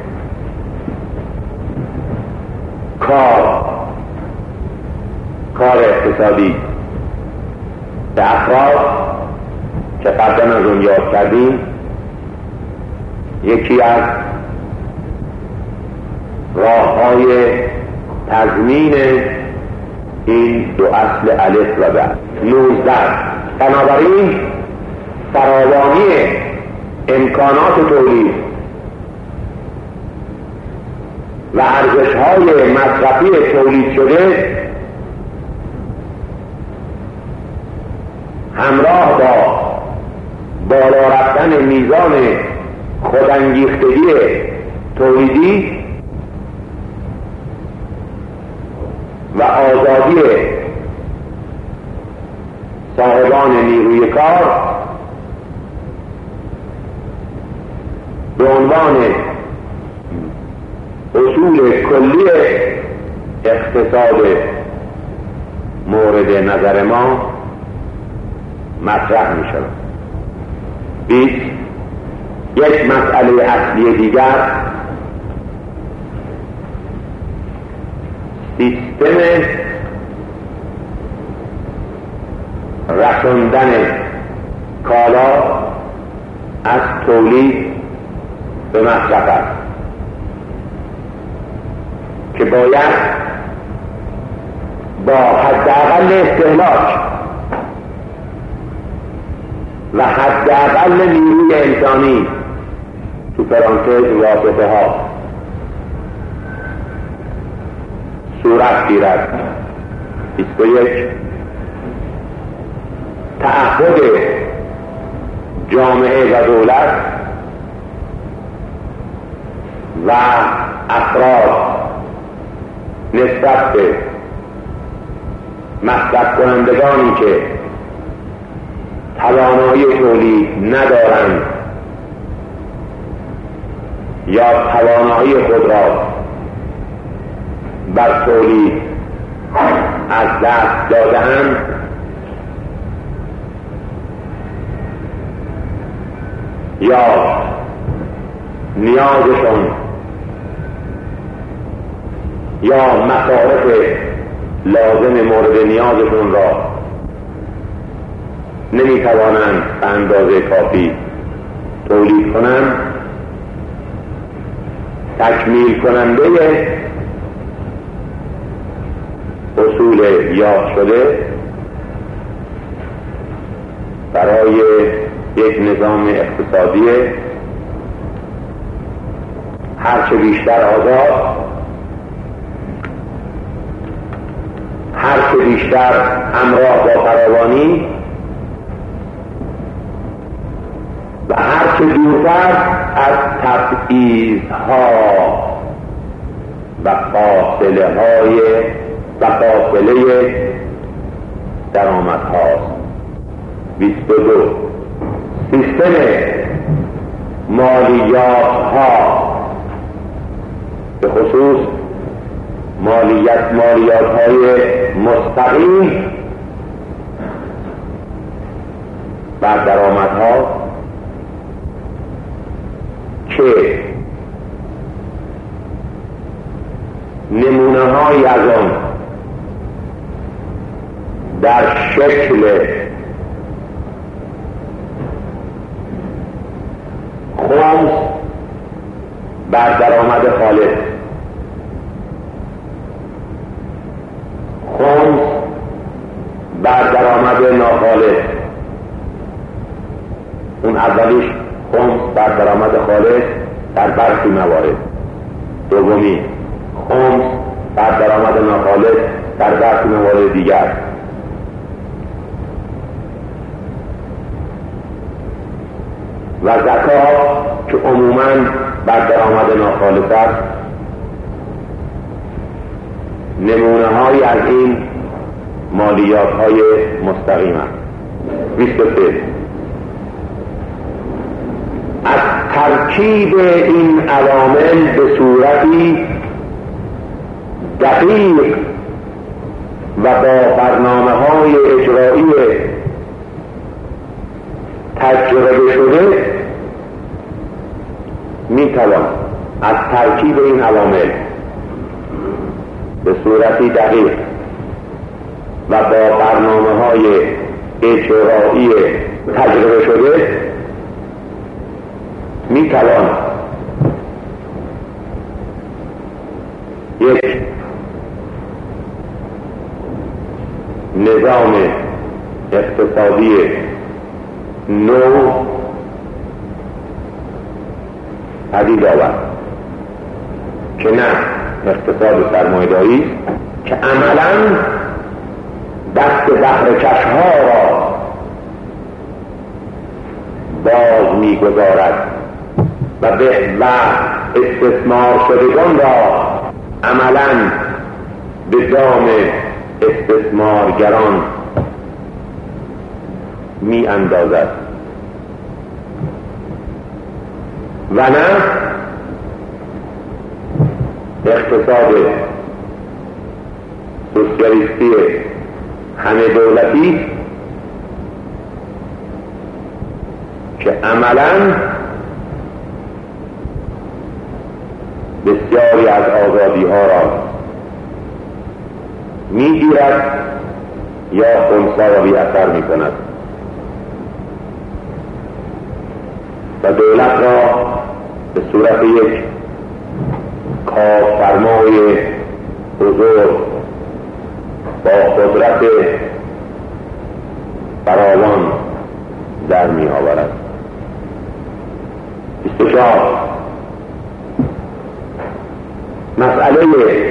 کار کار اقتصادی به افراد که قبلا از اون یاد کردیم یکی از راه‌های تضمین این دو اصل الف و به. نوزده بنابراین فراوانی امکانات تولید و ارزش‌های مصرفی تولید شده همراه با بالا رفتن میزان خودانگیختگی تولیدی و آزادی صاحبان نیروی کار به عنوان اصول کلی اقتصاد مورد نظر ما مطرح می شود. بیست یک مسئله اصلی دیگر سیستم رساندن کالا از تولید به مصرف است که باید با حداقل استهلاک و حداقل نیروی انسانی تو پرانتز واسطه ها صورت گیرد. بیست و یک تعهد جامعه و دولت و افراد نسبت به مصرف کنندگانی که توانایی تولید ندارند یا توانایی خود را بر تولید از دست داده‌اند یا نیازشون یا مصارف لازم مورد نیازشون را نمیتوانند به اندازه کافی تولید کنند، تکمیل کننده اصول یاد شده برای یک نظام اقتصادی هرچه بیشتر آزاد، هرچه بیشتر همراه با فراوانی و هرچه دورتر از تبعیض‌ها و فاصله های و فاصله درآمد هاست. بیست و دو سیستم مالیات ها به خصوص مالیات مالیات های مستقیم بر درآمد ها که نمونه های از آن در شکل خمس بر درآمد خالص، خمس بر درآمد ناخالص، اون اولیش خمس بر درآمد خالص در برخی موارد، دومی، خمس بر درآمد ناخالص در برخی موارد دیگر. و زکات که عموماً بر درآمد ناخالص است. نمونه های از این مالیات های مستقیم است. بیست و سه، از ترکیب این عوامل به صورتی دقیق و با برنامه های اجرایی تجربه شده میتوان از ترکیب این عوامل به صورتی دقیق و با برنامه های اجرایی تجربه شده میتوان یک نظام اقتصادی نو پدید آورد که نه اقتصاد سرمایه‌داری که عملاً دست بهره‌کش‌ها را باز می‌گذارد و به و استثمار شدگان را عملاً به دام استثمارگران می اندازد و نه اقتصاد سوسیالیستی همه دولتی که عملاً بسیاری از آزادی ها را می گیرد یا خنثی و بی اثر می کند و دولت را به صورت یک کارفرمای بزرگ با قدرت فراوان در می آورد. بیست و چهار، مسئله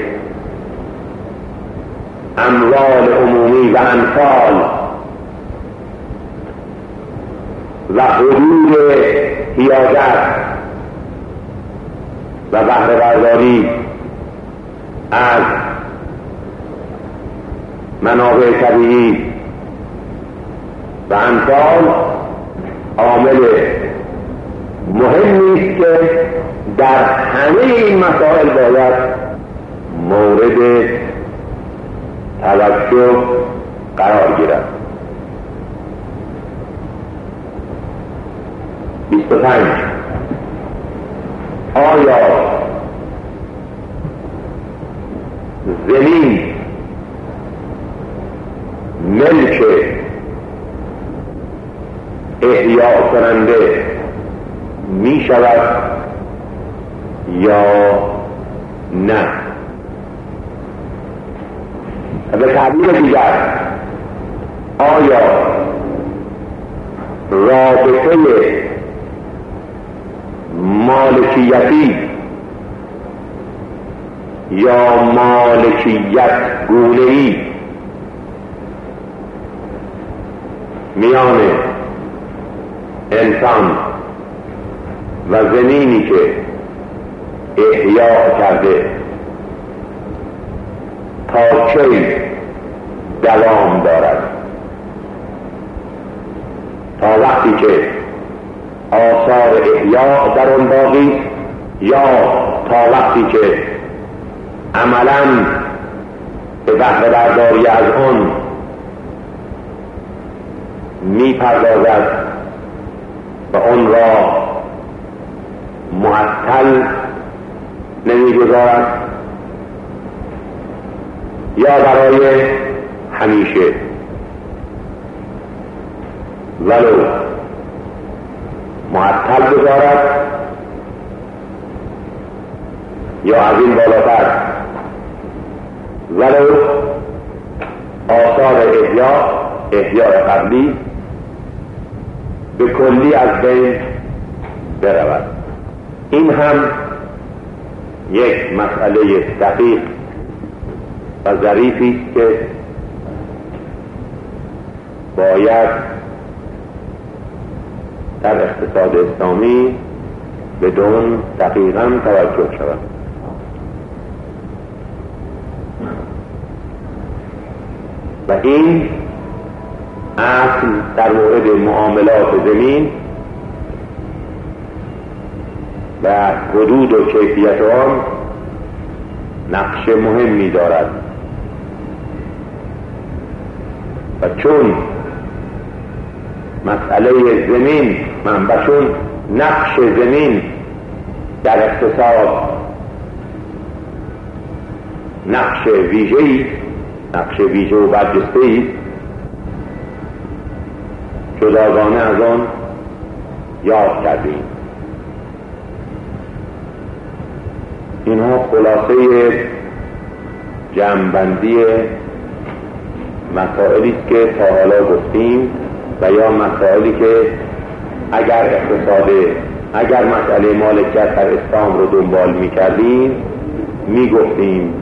اموال عمومی و انفال و حدود حیازت و بهره برداری از منابع طبیعی و انفال عامل مهمی است که در همه این مسائل باید مورد توجه قرار گیرد. بیست و پنج، آیا زمین ملک احیا کننده می شود یا نه؟ به تعبیر دیگر، آیا رابطه مالکیتی یا مالکیت گونه‌ای میان انسان و زمینی که احیا کرده تا چه دوام دارد؟ تا وقتی که آثار احیا در آن باقی، یا تا وقتی که عملاً به بهره برداری از آن میپردازد و آن را معطل نمیگذارد، یا برای همیشه ولو معطل گذارد یا از این بالاتر ولو آثار احیا احیاء قبلی به کلی از بین برود. این هم یک مسئله دقیق و ظریفی است که باید در اقتصاد اسلامی بدون دقیقاً توجه شود. و این اصل در مورد معاملات زمین و حدود و کیفیت آن نقش مهمی دارد و چون مسئله زمین منبعشون نقش زمین در اقتصاد نقش ویژه‌ای نقش ویژه و برجسته‌ای جداگانه از آن یاد کردیم. اینها خلاصه جمع‌بندی مسائلی است که تا حالا گفتیم و یا مسائلی که اگر اقتصاد اگر مسئله مالکیت در اسلام رو دنبال می کردیم می گفتیم